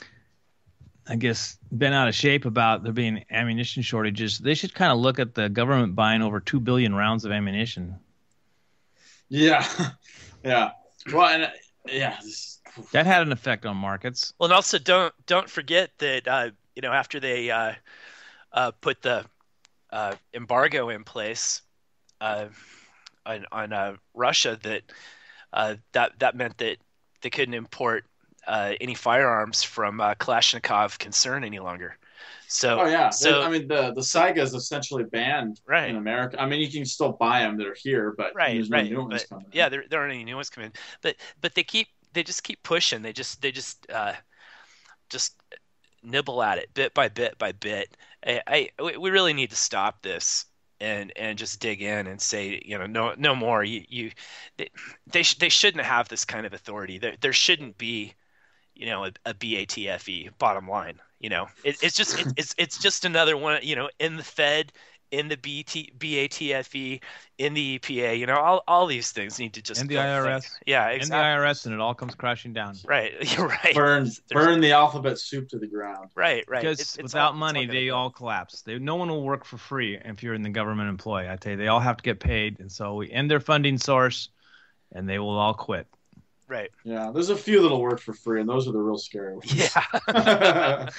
Speaker 1: I guess, been out of shape about there being ammunition shortages, they should kind of look at the government buying over two billion rounds of ammunition.
Speaker 3: Yeah, yeah. Well, and uh, yeah, this-
Speaker 1: That had an effect on markets.
Speaker 2: Well, and also don't don't forget that uh, you know after they uh, uh, put the uh, embargo in place uh, on on uh, Russia, that uh, that that meant that they couldn't import uh, any firearms from uh, Kalashnikov concern any longer. So
Speaker 3: oh yeah.
Speaker 2: so
Speaker 3: I mean, the the Saiga is essentially banned
Speaker 2: Right.
Speaker 3: in America. I mean, you can still buy them that are here, but
Speaker 2: right
Speaker 3: there's no
Speaker 2: right
Speaker 3: new ones
Speaker 2: but
Speaker 3: coming. in.
Speaker 2: yeah, there there aren't any new ones coming in, but but they keep they just keep pushing. They just they just uh, just nibble at it bit by bit by bit, I, I we really need to stop this and and just dig in and say, you know, no no more. You you they they, sh they shouldn't have this kind of authority. There there shouldn't be, you know, a, a B A T F E. Bottom line, you know, it, it's just it, it's it's just another one. You know, in the Fed, in the B T, B A T F E, in the E P A. You know, all all these things need to just
Speaker 1: in the I R S.
Speaker 2: Think. Yeah, exactly.
Speaker 1: In the I R S, and it all comes crashing down.
Speaker 2: Right, you're right.
Speaker 3: Burn
Speaker 2: There's,
Speaker 3: burn the alphabet soup to the ground.
Speaker 2: Right, right.
Speaker 1: Because
Speaker 2: it's, it's
Speaker 1: without
Speaker 2: all,
Speaker 1: money,
Speaker 2: all
Speaker 1: they
Speaker 2: go.
Speaker 1: all collapse. They, no one will work for free if you're in the government employ. I tell you, they all have to get paid, and so we end their funding source, and they will all quit.
Speaker 2: Right.
Speaker 3: Yeah, there's a few that'll work for free, and those are the real scary ones.
Speaker 2: Yeah.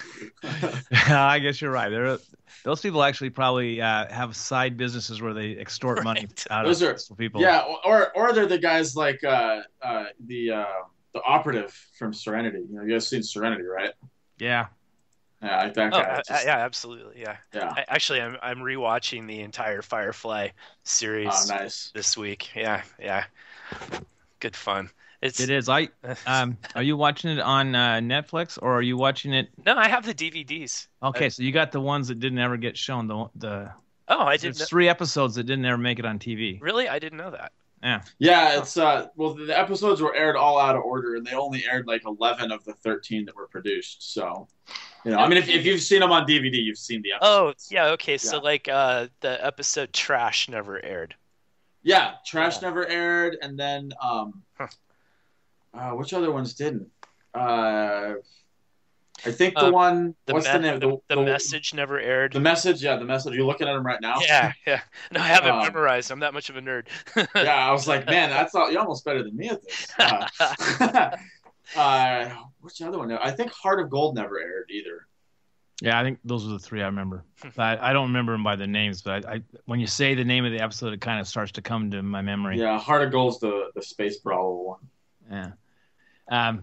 Speaker 1: I guess you're right. There, those people actually probably uh, have side businesses where they extort right. money out
Speaker 3: those
Speaker 1: of
Speaker 3: are,
Speaker 1: people.
Speaker 3: Yeah, or or they're the guys like uh, uh, the uh, the operative from Serenity. You know, you guys seen Serenity, right?
Speaker 1: Yeah.
Speaker 3: Yeah, like that
Speaker 2: oh,
Speaker 3: guy.
Speaker 2: Uh,
Speaker 3: just,
Speaker 2: yeah, absolutely. Yeah.
Speaker 3: Yeah.
Speaker 2: I, actually, I'm I'm rewatching the entire Firefly series.
Speaker 3: Oh, nice.
Speaker 2: This week. Yeah, yeah. Good fun. It's,
Speaker 1: it is. I um, are you watching it on uh, Netflix or are you watching it?
Speaker 2: No, I have the D V Ds.
Speaker 1: Okay,
Speaker 2: I,
Speaker 1: so you got the ones that didn't ever get shown. The the
Speaker 2: oh, I didn't.
Speaker 1: There's three episodes that didn't ever make it on T V.
Speaker 2: Really, I didn't know that.
Speaker 1: Yeah.
Speaker 3: Yeah, it's uh. Well, the episodes were aired all out of order, and they only aired like eleven of the thirteen that were produced. So, you know, I mean, if if you've seen them on D V D, you've seen the episodes.
Speaker 2: Oh, yeah. Okay, so
Speaker 3: yeah.
Speaker 2: like uh, the episode Trash never aired.
Speaker 3: Yeah, Trash
Speaker 2: oh.
Speaker 3: never aired, and then um.
Speaker 2: Huh.
Speaker 3: Uh, which other ones didn't? Uh, I think the
Speaker 2: uh,
Speaker 3: one.
Speaker 2: The
Speaker 3: what's
Speaker 2: me-
Speaker 3: the name?
Speaker 2: The,
Speaker 3: The,
Speaker 2: the,
Speaker 3: the
Speaker 2: message never aired.
Speaker 3: The message, yeah, the message. You're looking at them right now.
Speaker 2: Yeah, yeah. No, I haven't
Speaker 3: um,
Speaker 2: memorized. I'm that much of a nerd.
Speaker 3: Yeah, I was like, man, that's all, you're almost better than me at this. Uh, uh, which other one? I think Heart of Gold never aired either.
Speaker 1: Yeah, I think those are the three I remember. I, I don't remember them by the names, but I, I, when you say the name of the episode, it kind of starts to come to my memory.
Speaker 3: Yeah, Heart of Gold's the the space brawler one.
Speaker 1: Yeah. Um,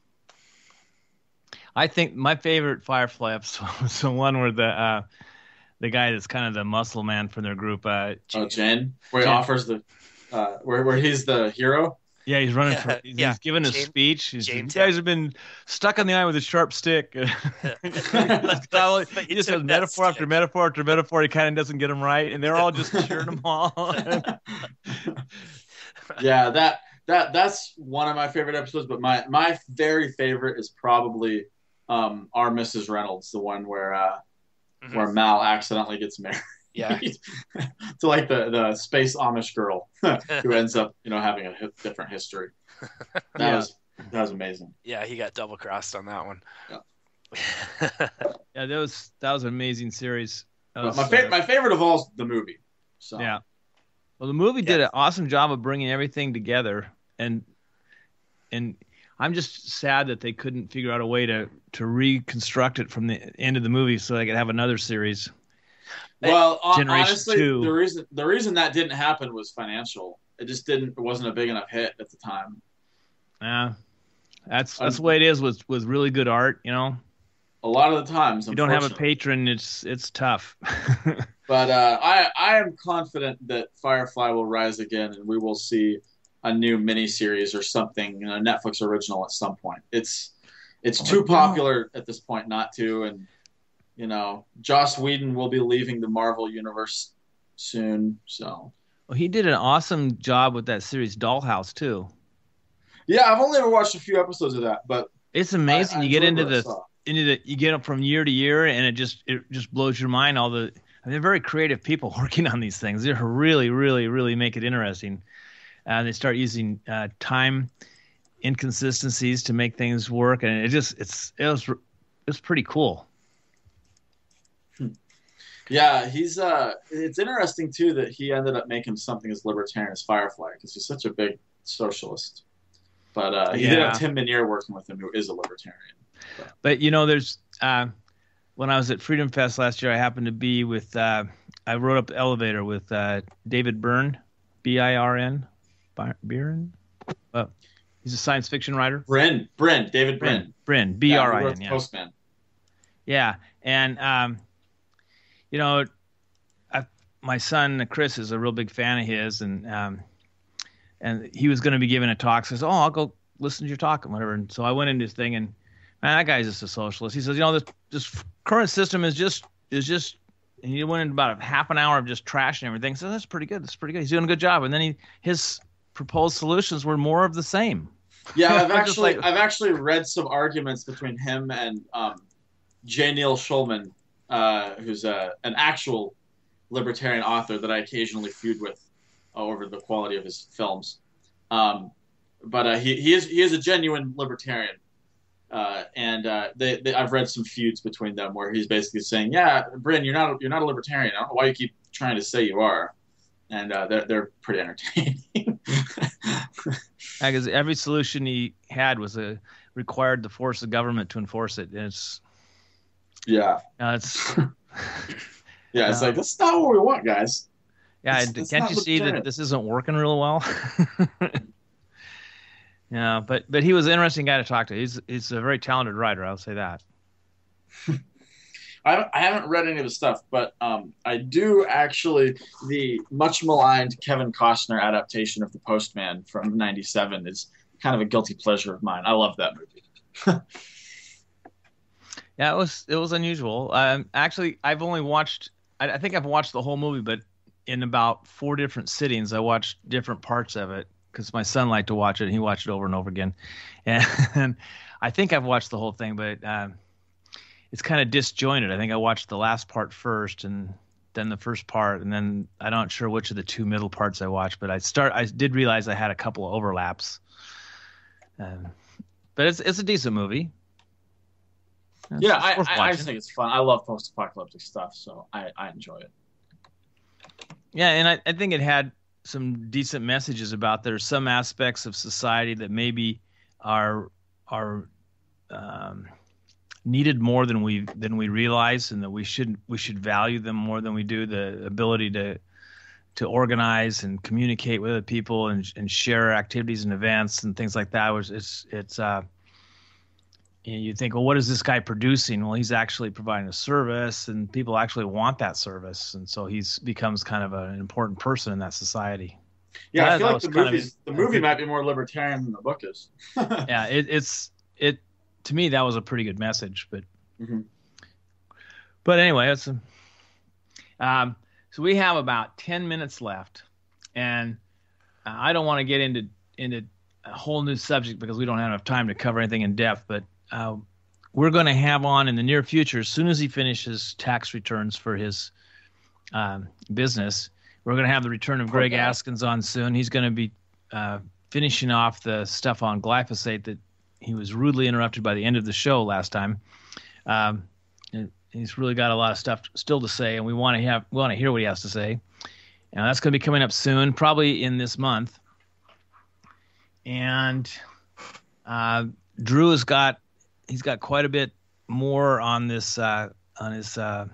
Speaker 1: I think my favorite Firefly episode was the one where the uh, the guy that's kind of the muscle man from their group. Uh,
Speaker 3: oh, Jen, where he
Speaker 1: Jen.
Speaker 3: offers the, uh, where where he's the hero.
Speaker 1: Yeah, he's running.
Speaker 2: Yeah,
Speaker 1: for, he's,
Speaker 2: yeah.
Speaker 1: he's giving a
Speaker 2: Jane,
Speaker 1: speech. He's,
Speaker 2: Jane
Speaker 1: you guys have been stuck on the eye with a sharp stick. he just has metaphor after
Speaker 2: stick.
Speaker 1: metaphor after metaphor. He kind of doesn't get them right, and they're all just cheering him on.
Speaker 3: Yeah, that. That that's one of my favorite episodes, but my, my very favorite is probably um, our Missus Reynolds, the one where uh, mm-hmm. where Mal accidentally gets married.
Speaker 2: Yeah.
Speaker 3: To like the, the space Amish girl who ends up, you know, having a different history. That
Speaker 1: yeah.
Speaker 3: was that was amazing.
Speaker 2: Yeah, he got double crossed on that one.
Speaker 3: Yeah,
Speaker 1: yeah, that was that was an amazing series. Was,
Speaker 3: my fa- uh, my favorite of all is the movie. So
Speaker 1: yeah. Well, the movie
Speaker 2: yeah.
Speaker 1: did an awesome job of bringing everything together. And and I'm just sad that they couldn't figure out a way to, to reconstruct it from the end of the movie so they could have another series.
Speaker 3: Well,
Speaker 1: Generation
Speaker 3: honestly,
Speaker 1: two.
Speaker 3: the reason the reason that didn't happen was financial. It just didn't. It wasn't a big enough hit at the time.
Speaker 1: Yeah, uh, that's that's um, the way it is with with really good art. You know,
Speaker 3: a lot of the times
Speaker 1: you don't have a patron. It's it's tough.
Speaker 3: But uh, I I am confident that Firefly will rise again, and we will see a new miniseries or something, you know, Netflix original at some point. It's it's too popular at this point not to, and you know, Joss Whedon will be leaving the Marvel universe soon. So,
Speaker 1: well, he did an awesome job with that series Dollhouse too.
Speaker 3: Yeah, I've only ever watched a few episodes of that, but
Speaker 1: it's amazing. I, I you get into the into the you get up from year to year, and it just it just blows your mind. All the I mean, they're very creative people working on these things. They really, really, really make it interesting. Uh, they start using uh, time inconsistencies to make things work, and it just it's it was it's pretty cool.
Speaker 3: Yeah, he's uh, it's interesting too that he ended up making something as libertarian as Firefly because he's such a big socialist. But uh, he
Speaker 1: yeah.
Speaker 3: did have Tim Minear working with him, who is a libertarian.
Speaker 1: But, but you know, there's uh, when I was at Freedom Fest last year, I happened to be with uh, I rode up the elevator with uh, David Byrne, B I R N. Byrne? Uh, he's a science fiction writer.
Speaker 3: Bryn, Bryn, David Bryn.
Speaker 1: Bryn, B R I N,
Speaker 3: yeah.
Speaker 1: yeah.
Speaker 3: Postman.
Speaker 1: Yeah, and, um, you know, I, my son, Chris, is a real big fan of his, and um, and he was going to be giving a talk. Says, oh, I'll go listen to your talk and whatever. And so I went into his thing, and man, that guy's just a socialist. He says, you know, this, this current system is just it was just he went in about a half an hour of just trashing everything. So that's pretty good. That's pretty good. He's doing a good job. And then he his proposed solutions were more of the same.
Speaker 3: Yeah, I've actually like, I've actually read some arguments between him and um, J. Neil Schulman, uh, who's a, an actual libertarian author that I occasionally feud with uh, over the quality of his films. Um, but uh, he he is he is a genuine libertarian, uh, and uh, they, they I've read some feuds between them where he's basically saying, "Yeah, Bryn, you're not you're not a libertarian. I don't know why you keep trying to say you are," and uh, they're they're pretty entertaining.
Speaker 1: Because every solution he had was a required the force of government to enforce it. And it's
Speaker 3: yeah,
Speaker 1: uh, it's
Speaker 3: yeah, it's
Speaker 1: uh,
Speaker 3: like that's not what we want, guys.
Speaker 1: Yeah,
Speaker 3: it's, it's
Speaker 1: can't you see that this isn't working real well? Yeah, but but he was an interesting guy to talk to. He's he's a very talented writer. I'll say that.
Speaker 3: I haven't, I haven't read any of his stuff, but um, I do actually. The much maligned Kevin Costner adaptation of The Postman from ninety-seven is kind of a guilty pleasure of mine. I love that movie.
Speaker 1: Yeah, it was it was unusual. Um, actually, I've only watched. I, I think I've watched the whole movie, but in about four different sittings, I watched different parts of it because my son liked to watch it. And he watched it over and over again, and, and I think I've watched the whole thing, but. Um, It's kind of disjointed. I think I watched the last part first, and then the first part, and then I'm not sure which of the two middle parts I watched. But I start. I did realize I had a couple of overlaps. Um, but it's it's a decent movie.
Speaker 3: It's, yeah, it's I, I, I just think it's fun. I love post-apocalyptic stuff, so I, I enjoy it.
Speaker 1: Yeah, and I, I think it had some decent messages about there's some aspects of society that maybe are are. Um, needed more than we than we realize, and that we should we should value them more than we do. The ability to to organize and communicate with other people and and share activities and events and things like that was it's it's uh you know, you think, well, what is this guy producing? Well, he's actually providing a service, and people actually want that service, and so he's becomes kind of an important person in that society.
Speaker 3: Yeah, that, I feel like the movie the movie might be more libertarian than the book is.
Speaker 1: Yeah, it, it's it. To me, that was a pretty good message, but
Speaker 3: mm-hmm.
Speaker 1: but anyway, it's a, um, so we have about ten minutes left, and uh, I don't want to get into into a whole new subject because we don't have enough time to cover anything in depth. But uh, we're going to have on in the near future, as soon as he finishes tax returns for his um, business, we're going to have the return of Greg okay. Askins on soon. He's going to be uh, finishing off the stuff on glyphosate that he was rudely interrupted by the end of the show last time. Um, he's really got a lot of stuff still to say, and we want to have we want to hear what he has to say. And that's going to be coming up soon, probably in this month. And uh, Drew has got he's got quite a bit more on this uh, on his uh,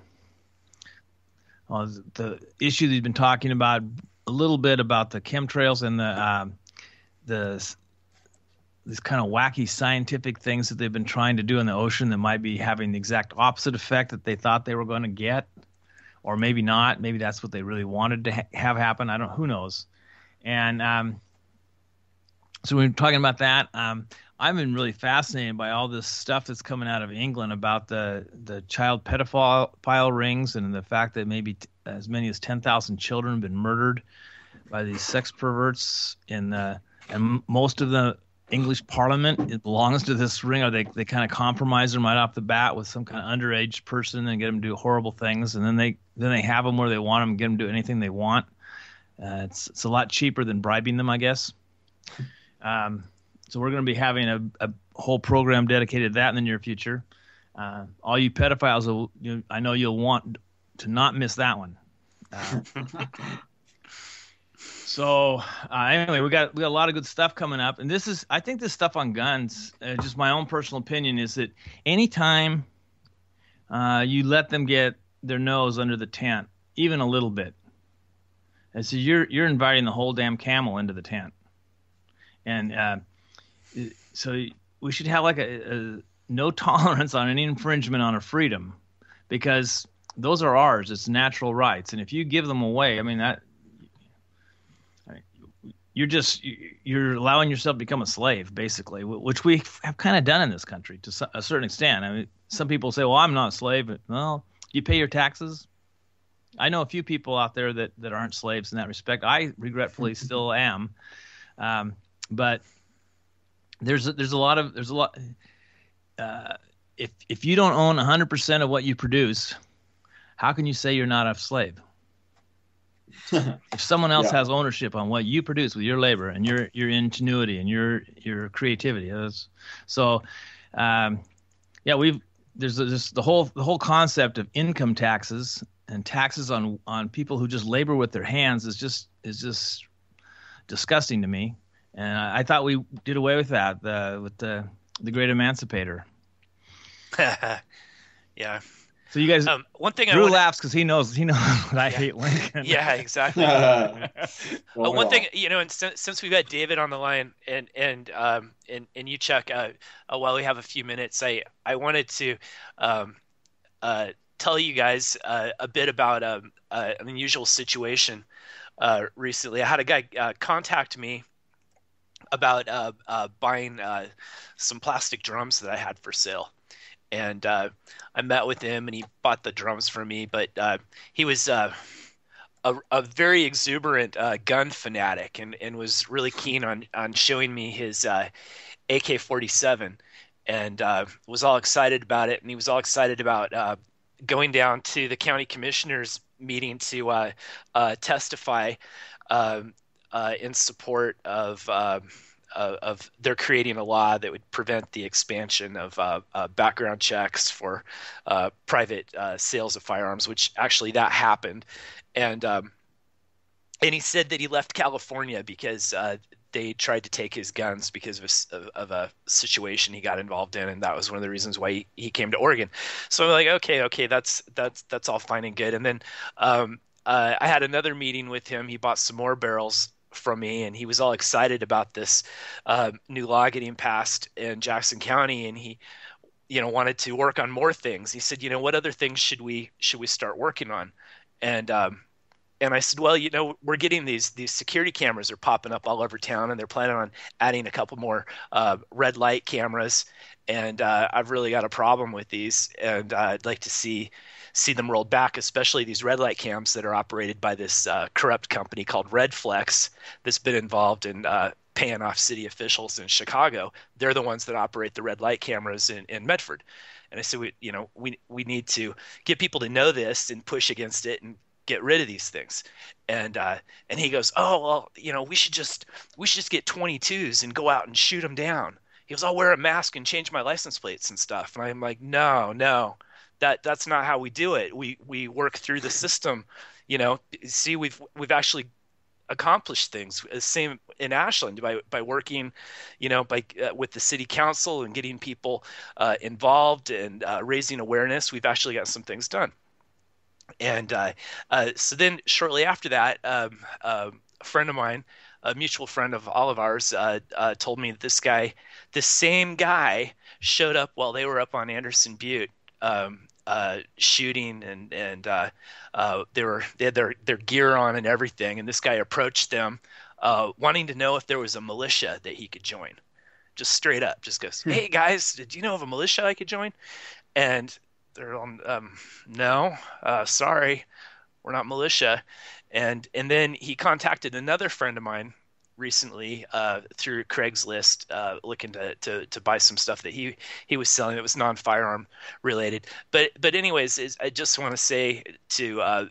Speaker 1: on the issue that he's been talking about a little bit about the chemtrails and the uh, the these kind of wacky scientific things that they've been trying to do in the ocean that might be having the exact opposite effect that they thought they were going to get, or maybe not. Maybe that's what they really wanted to ha- have happen. I don't. Who knows? And um, so we're talking about that. Um, I've been really fascinated by all this stuff that's coming out of England about the the child pedophile rings and the fact that maybe t- as many as ten thousand children have been murdered by these sex perverts in the and most of the English Parliament, it belongs to this ring, or they they kind of compromise them right off the bat with some kind of underage person and get them to do horrible things, and then they then they have them where they want them and get them to do anything they want. Uh, it's it's a lot cheaper than bribing them, I guess. Um, so we're going to be having a, a whole program dedicated to that in the near future. Uh, all you pedophiles, will, you, I know you'll want to not miss that one. Uh, So uh, anyway, we got we got a lot of good stuff coming up, and this is I think this stuff on guns. Uh, just my own personal opinion is that anytime uh, you let them get their nose under the tent, even a little bit, and so you're you're inviting the whole damn camel into the tent, and uh, so we should have like a, a no tolerance on any infringement on a freedom, because those are ours. It's natural rights, and if you give them away, I mean that. You're just you're allowing yourself to become a slave, basically, which we have kind of done in this country to a certain extent. I mean, some people say, "Well, I'm not a slave," but well, you pay your taxes? I know a few people out there that, that aren't slaves in that respect. I regretfully still am. Um, but there's a, there's a lot of there's a lot. Uh, if if you don't own one hundred percent of what you produce, how can you say you're not a slave? If someone else yeah. has ownership on what you produce with your labor and your your ingenuity and your your creativity, that's, so um, yeah, we've there's this the whole the whole concept of income taxes and taxes on on people who just labor with their hands is just is just disgusting to me. And I, I thought we did away with that uh, with the the Great Emancipator.
Speaker 2: Yeah.
Speaker 1: So you guys,
Speaker 2: um, one thing
Speaker 1: Drew
Speaker 2: I wanna...
Speaker 1: laughs because he knows he knows that I yeah. hate Lincoln.
Speaker 2: Yeah, exactly. uh, one thing, you know, and since, since we've got David on the line and and um and, and you, Chuck, uh, uh, while we have a few minutes, I I wanted to um uh tell you guys uh, a bit about um uh, an unusual situation. Uh, recently, I had a guy uh, contact me about uh, uh buying uh some plastic drums that I had for sale. And uh, I met with him, and he bought the drums for me. But uh, he was uh, a, a very exuberant uh, gun fanatic, and, and was really keen on on showing me his uh, A K forty-seven, and uh, was all excited about it. And he was all excited about uh, going down to the county commissioners meeting to uh, uh, testify uh, uh, in support of. Uh, Uh, of they're creating a law that would prevent the expansion of uh, uh, background checks for uh, private uh, sales of firearms, which actually that happened. And um, and he said that he left California because uh, they tried to take his guns because of a, of, of a situation he got involved in, and that was one of the reasons why he, he came to Oregon. So I'm like, okay, okay, that's that's that's all fine and good. And then um, uh, I had another meeting with him. He bought some more barrels from me, and he was all excited about this uh, new law getting passed in Jackson County, and he, you know, wanted to work on more things. He said, you know, what other things should we should we start working on? And um, and I said, well, you know, we're getting these these security cameras are popping up all over town, and they're planning on adding a couple more uh, red light cameras. And uh, I've really got a problem with these, and uh, I'd like to see. see them rolled back, especially these red light cams that are operated by this uh, corrupt company called Redflex that's been involved in uh, paying off city officials in Chicago. They're the ones that operate the red light cameras in, in Medford. And I said, we, you know, we we need to get people to know this and push against it and get rid of these things. And uh, and he goes, oh, well, you know, we should just we should just get twenty-twos and go out and shoot them down. He goes, I'll wear a mask and change my license plates and stuff. And I'm like, no, no. That that's not how we do it. We we work through the system, you know. See, we've we've actually accomplished things. Same in Ashland by by working, you know, by uh, with the city council and getting people uh, involved and uh, raising awareness. We've actually got some things done. And uh, uh, so then shortly after that, um, uh, a friend of mine, a mutual friend of all of ours, uh, uh, told me that this guy, this same guy, showed up while they were up on Anderson Butte. Um, uh, shooting and and uh, uh, they were they had their their gear on and everything, and this guy approached them, uh, wanting to know if there was a militia that he could join, just straight up, just goes, "Hey guys, did you know of a militia I could join?" And they're on, um, no, uh, sorry, we're not militia. And and then he contacted another friend of mine recently uh, through Craigslist, uh, looking to, to to buy some stuff that he he was selling that was non-firearm related. But but anyways, is, I just want to say to uh,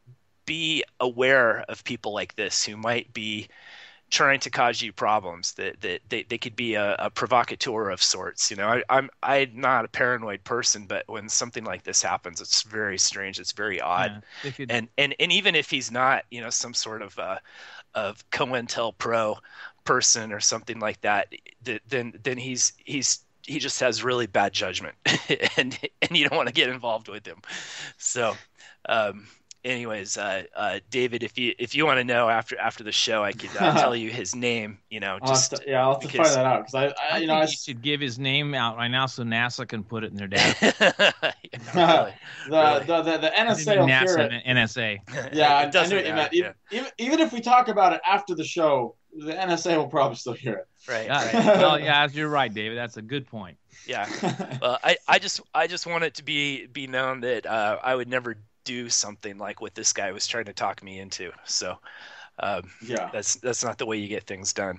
Speaker 2: be aware of people like this who might be trying to cause you problems. That that they, they could be a, a provocateur of sorts. You know, I, I'm I'm not a paranoid person, but when something like this happens, it's very strange. It's very odd. Yeah, could... And and and even if he's not, you know, some sort of uh, of COINTELPRO person or something like that, then then he's he's he just has really bad judgment, and and you don't want to get involved with him. So. Um, Anyways, uh, uh, David, if you if you want to know after after the show, I could uh, tell you his name. You know, just
Speaker 3: I'll to, yeah, I'll have to find that out because I, I,
Speaker 1: I
Speaker 3: you
Speaker 1: know,
Speaker 3: know,
Speaker 1: I
Speaker 3: I
Speaker 1: should give his name out right now so NASA can put it in their data.
Speaker 3: yeah, really. the, really. the the the N S A
Speaker 1: NASA, N S A.
Speaker 3: Yeah,
Speaker 2: it doesn't
Speaker 3: I knew what you meant.
Speaker 2: Yeah.
Speaker 3: Even, even if we talk about it after the show, the N S A will probably still hear it.
Speaker 2: Right.
Speaker 1: Yeah,
Speaker 2: right.
Speaker 1: well, yeah, you're right, David. That's a good point.
Speaker 2: Yeah. Well, I, I just I just want it to be be known that uh, I would never do something like what this guy was trying to talk me into. So um,
Speaker 3: yeah,
Speaker 2: that's that's not the way you get things done.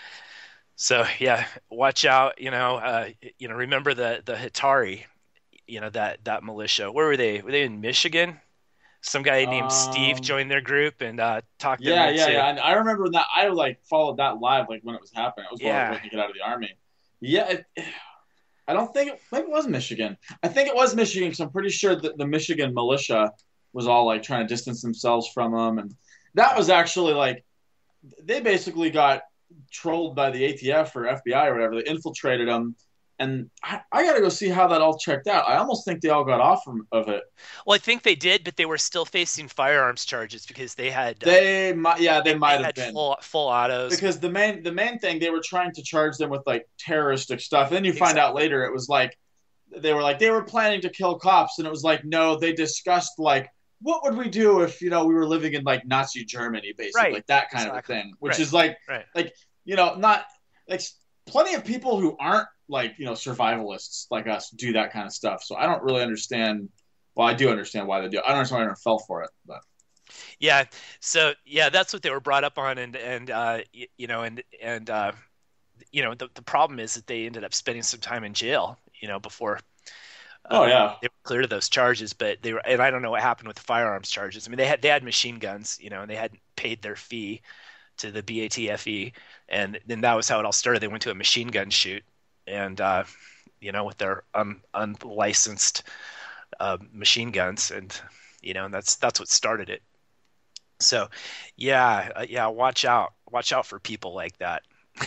Speaker 2: So yeah, watch out. You know, uh, you know, remember the the Hitari, you know, that that militia. Where were they? Were they in Michigan? Some guy named um, Steve joined their group and uh, talked them
Speaker 3: yeah,
Speaker 2: into.
Speaker 3: Yeah, yeah, and I remember that. I like followed that live, like when it was happening. I was
Speaker 2: yeah.
Speaker 3: going to get out of the army. Yeah, it, I don't think it, maybe it was Michigan. I think it was Michigan because I'm pretty sure that the Michigan militia was all like trying to distance themselves from them, and that was actually like they basically got trolled by the A T F or F B I or whatever. They infiltrated them. And I, I got to go see how that all checked out. I almost think they all got off from, of it.
Speaker 2: Well, I think they did, but they were still facing firearms charges because they had. Uh,
Speaker 3: they might, yeah, they, they might
Speaker 2: they
Speaker 3: have been
Speaker 2: full, full autos.
Speaker 3: Because the main, the main thing they were trying to charge them with like terroristic stuff. And then you exactly. find out later it was like they were like they were planning to kill cops, and it was like no, they discussed like what would we do if you know we were living in like Nazi Germany, basically
Speaker 2: right.
Speaker 3: like that kind
Speaker 2: exactly.
Speaker 3: of a thing, which
Speaker 2: right.
Speaker 3: is like
Speaker 2: right.
Speaker 3: like you know not like plenty of people who aren't. Like, you know, survivalists like us do that kind of stuff. So I don't really understand. Well, I do understand why they do. I don't understand why I fell for it. But
Speaker 2: yeah, so yeah, that's what they were brought up on, and and uh, you, you know, and and uh, you know, the the problem is that they ended up spending some time in jail, you know, before.
Speaker 3: Uh, oh yeah,
Speaker 2: they were cleared of those charges, but they were, and I don't know what happened with the firearms charges. I mean, they had they had machine guns, you know, and they hadn't paid their fee to the B A T F E, and then that was how it all started. They went to a machine gun shoot. And, uh, you know, with their un- unlicensed uh, machine guns, and you know, and that's that's what started it. So, yeah, uh, yeah, watch out, watch out for people like that.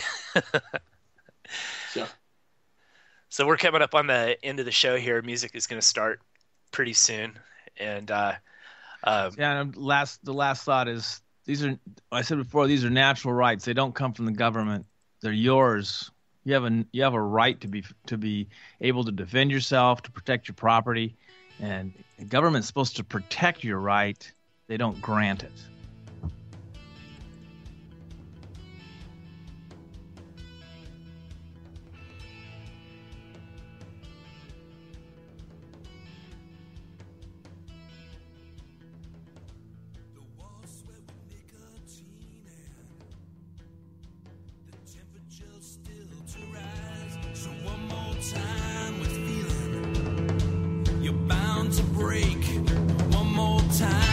Speaker 3: Yeah.
Speaker 2: So we're coming up on the end of the show here. Music is going to start pretty soon, and uh, um,
Speaker 1: yeah. And last, the last thought is these are. I said before, these are natural rights. They don't come from the government. They're yours. You have a you have a right to be to be able to defend yourself, to protect your property, and the government's supposed to protect your right. They don't grant it.
Speaker 4: To break one more time.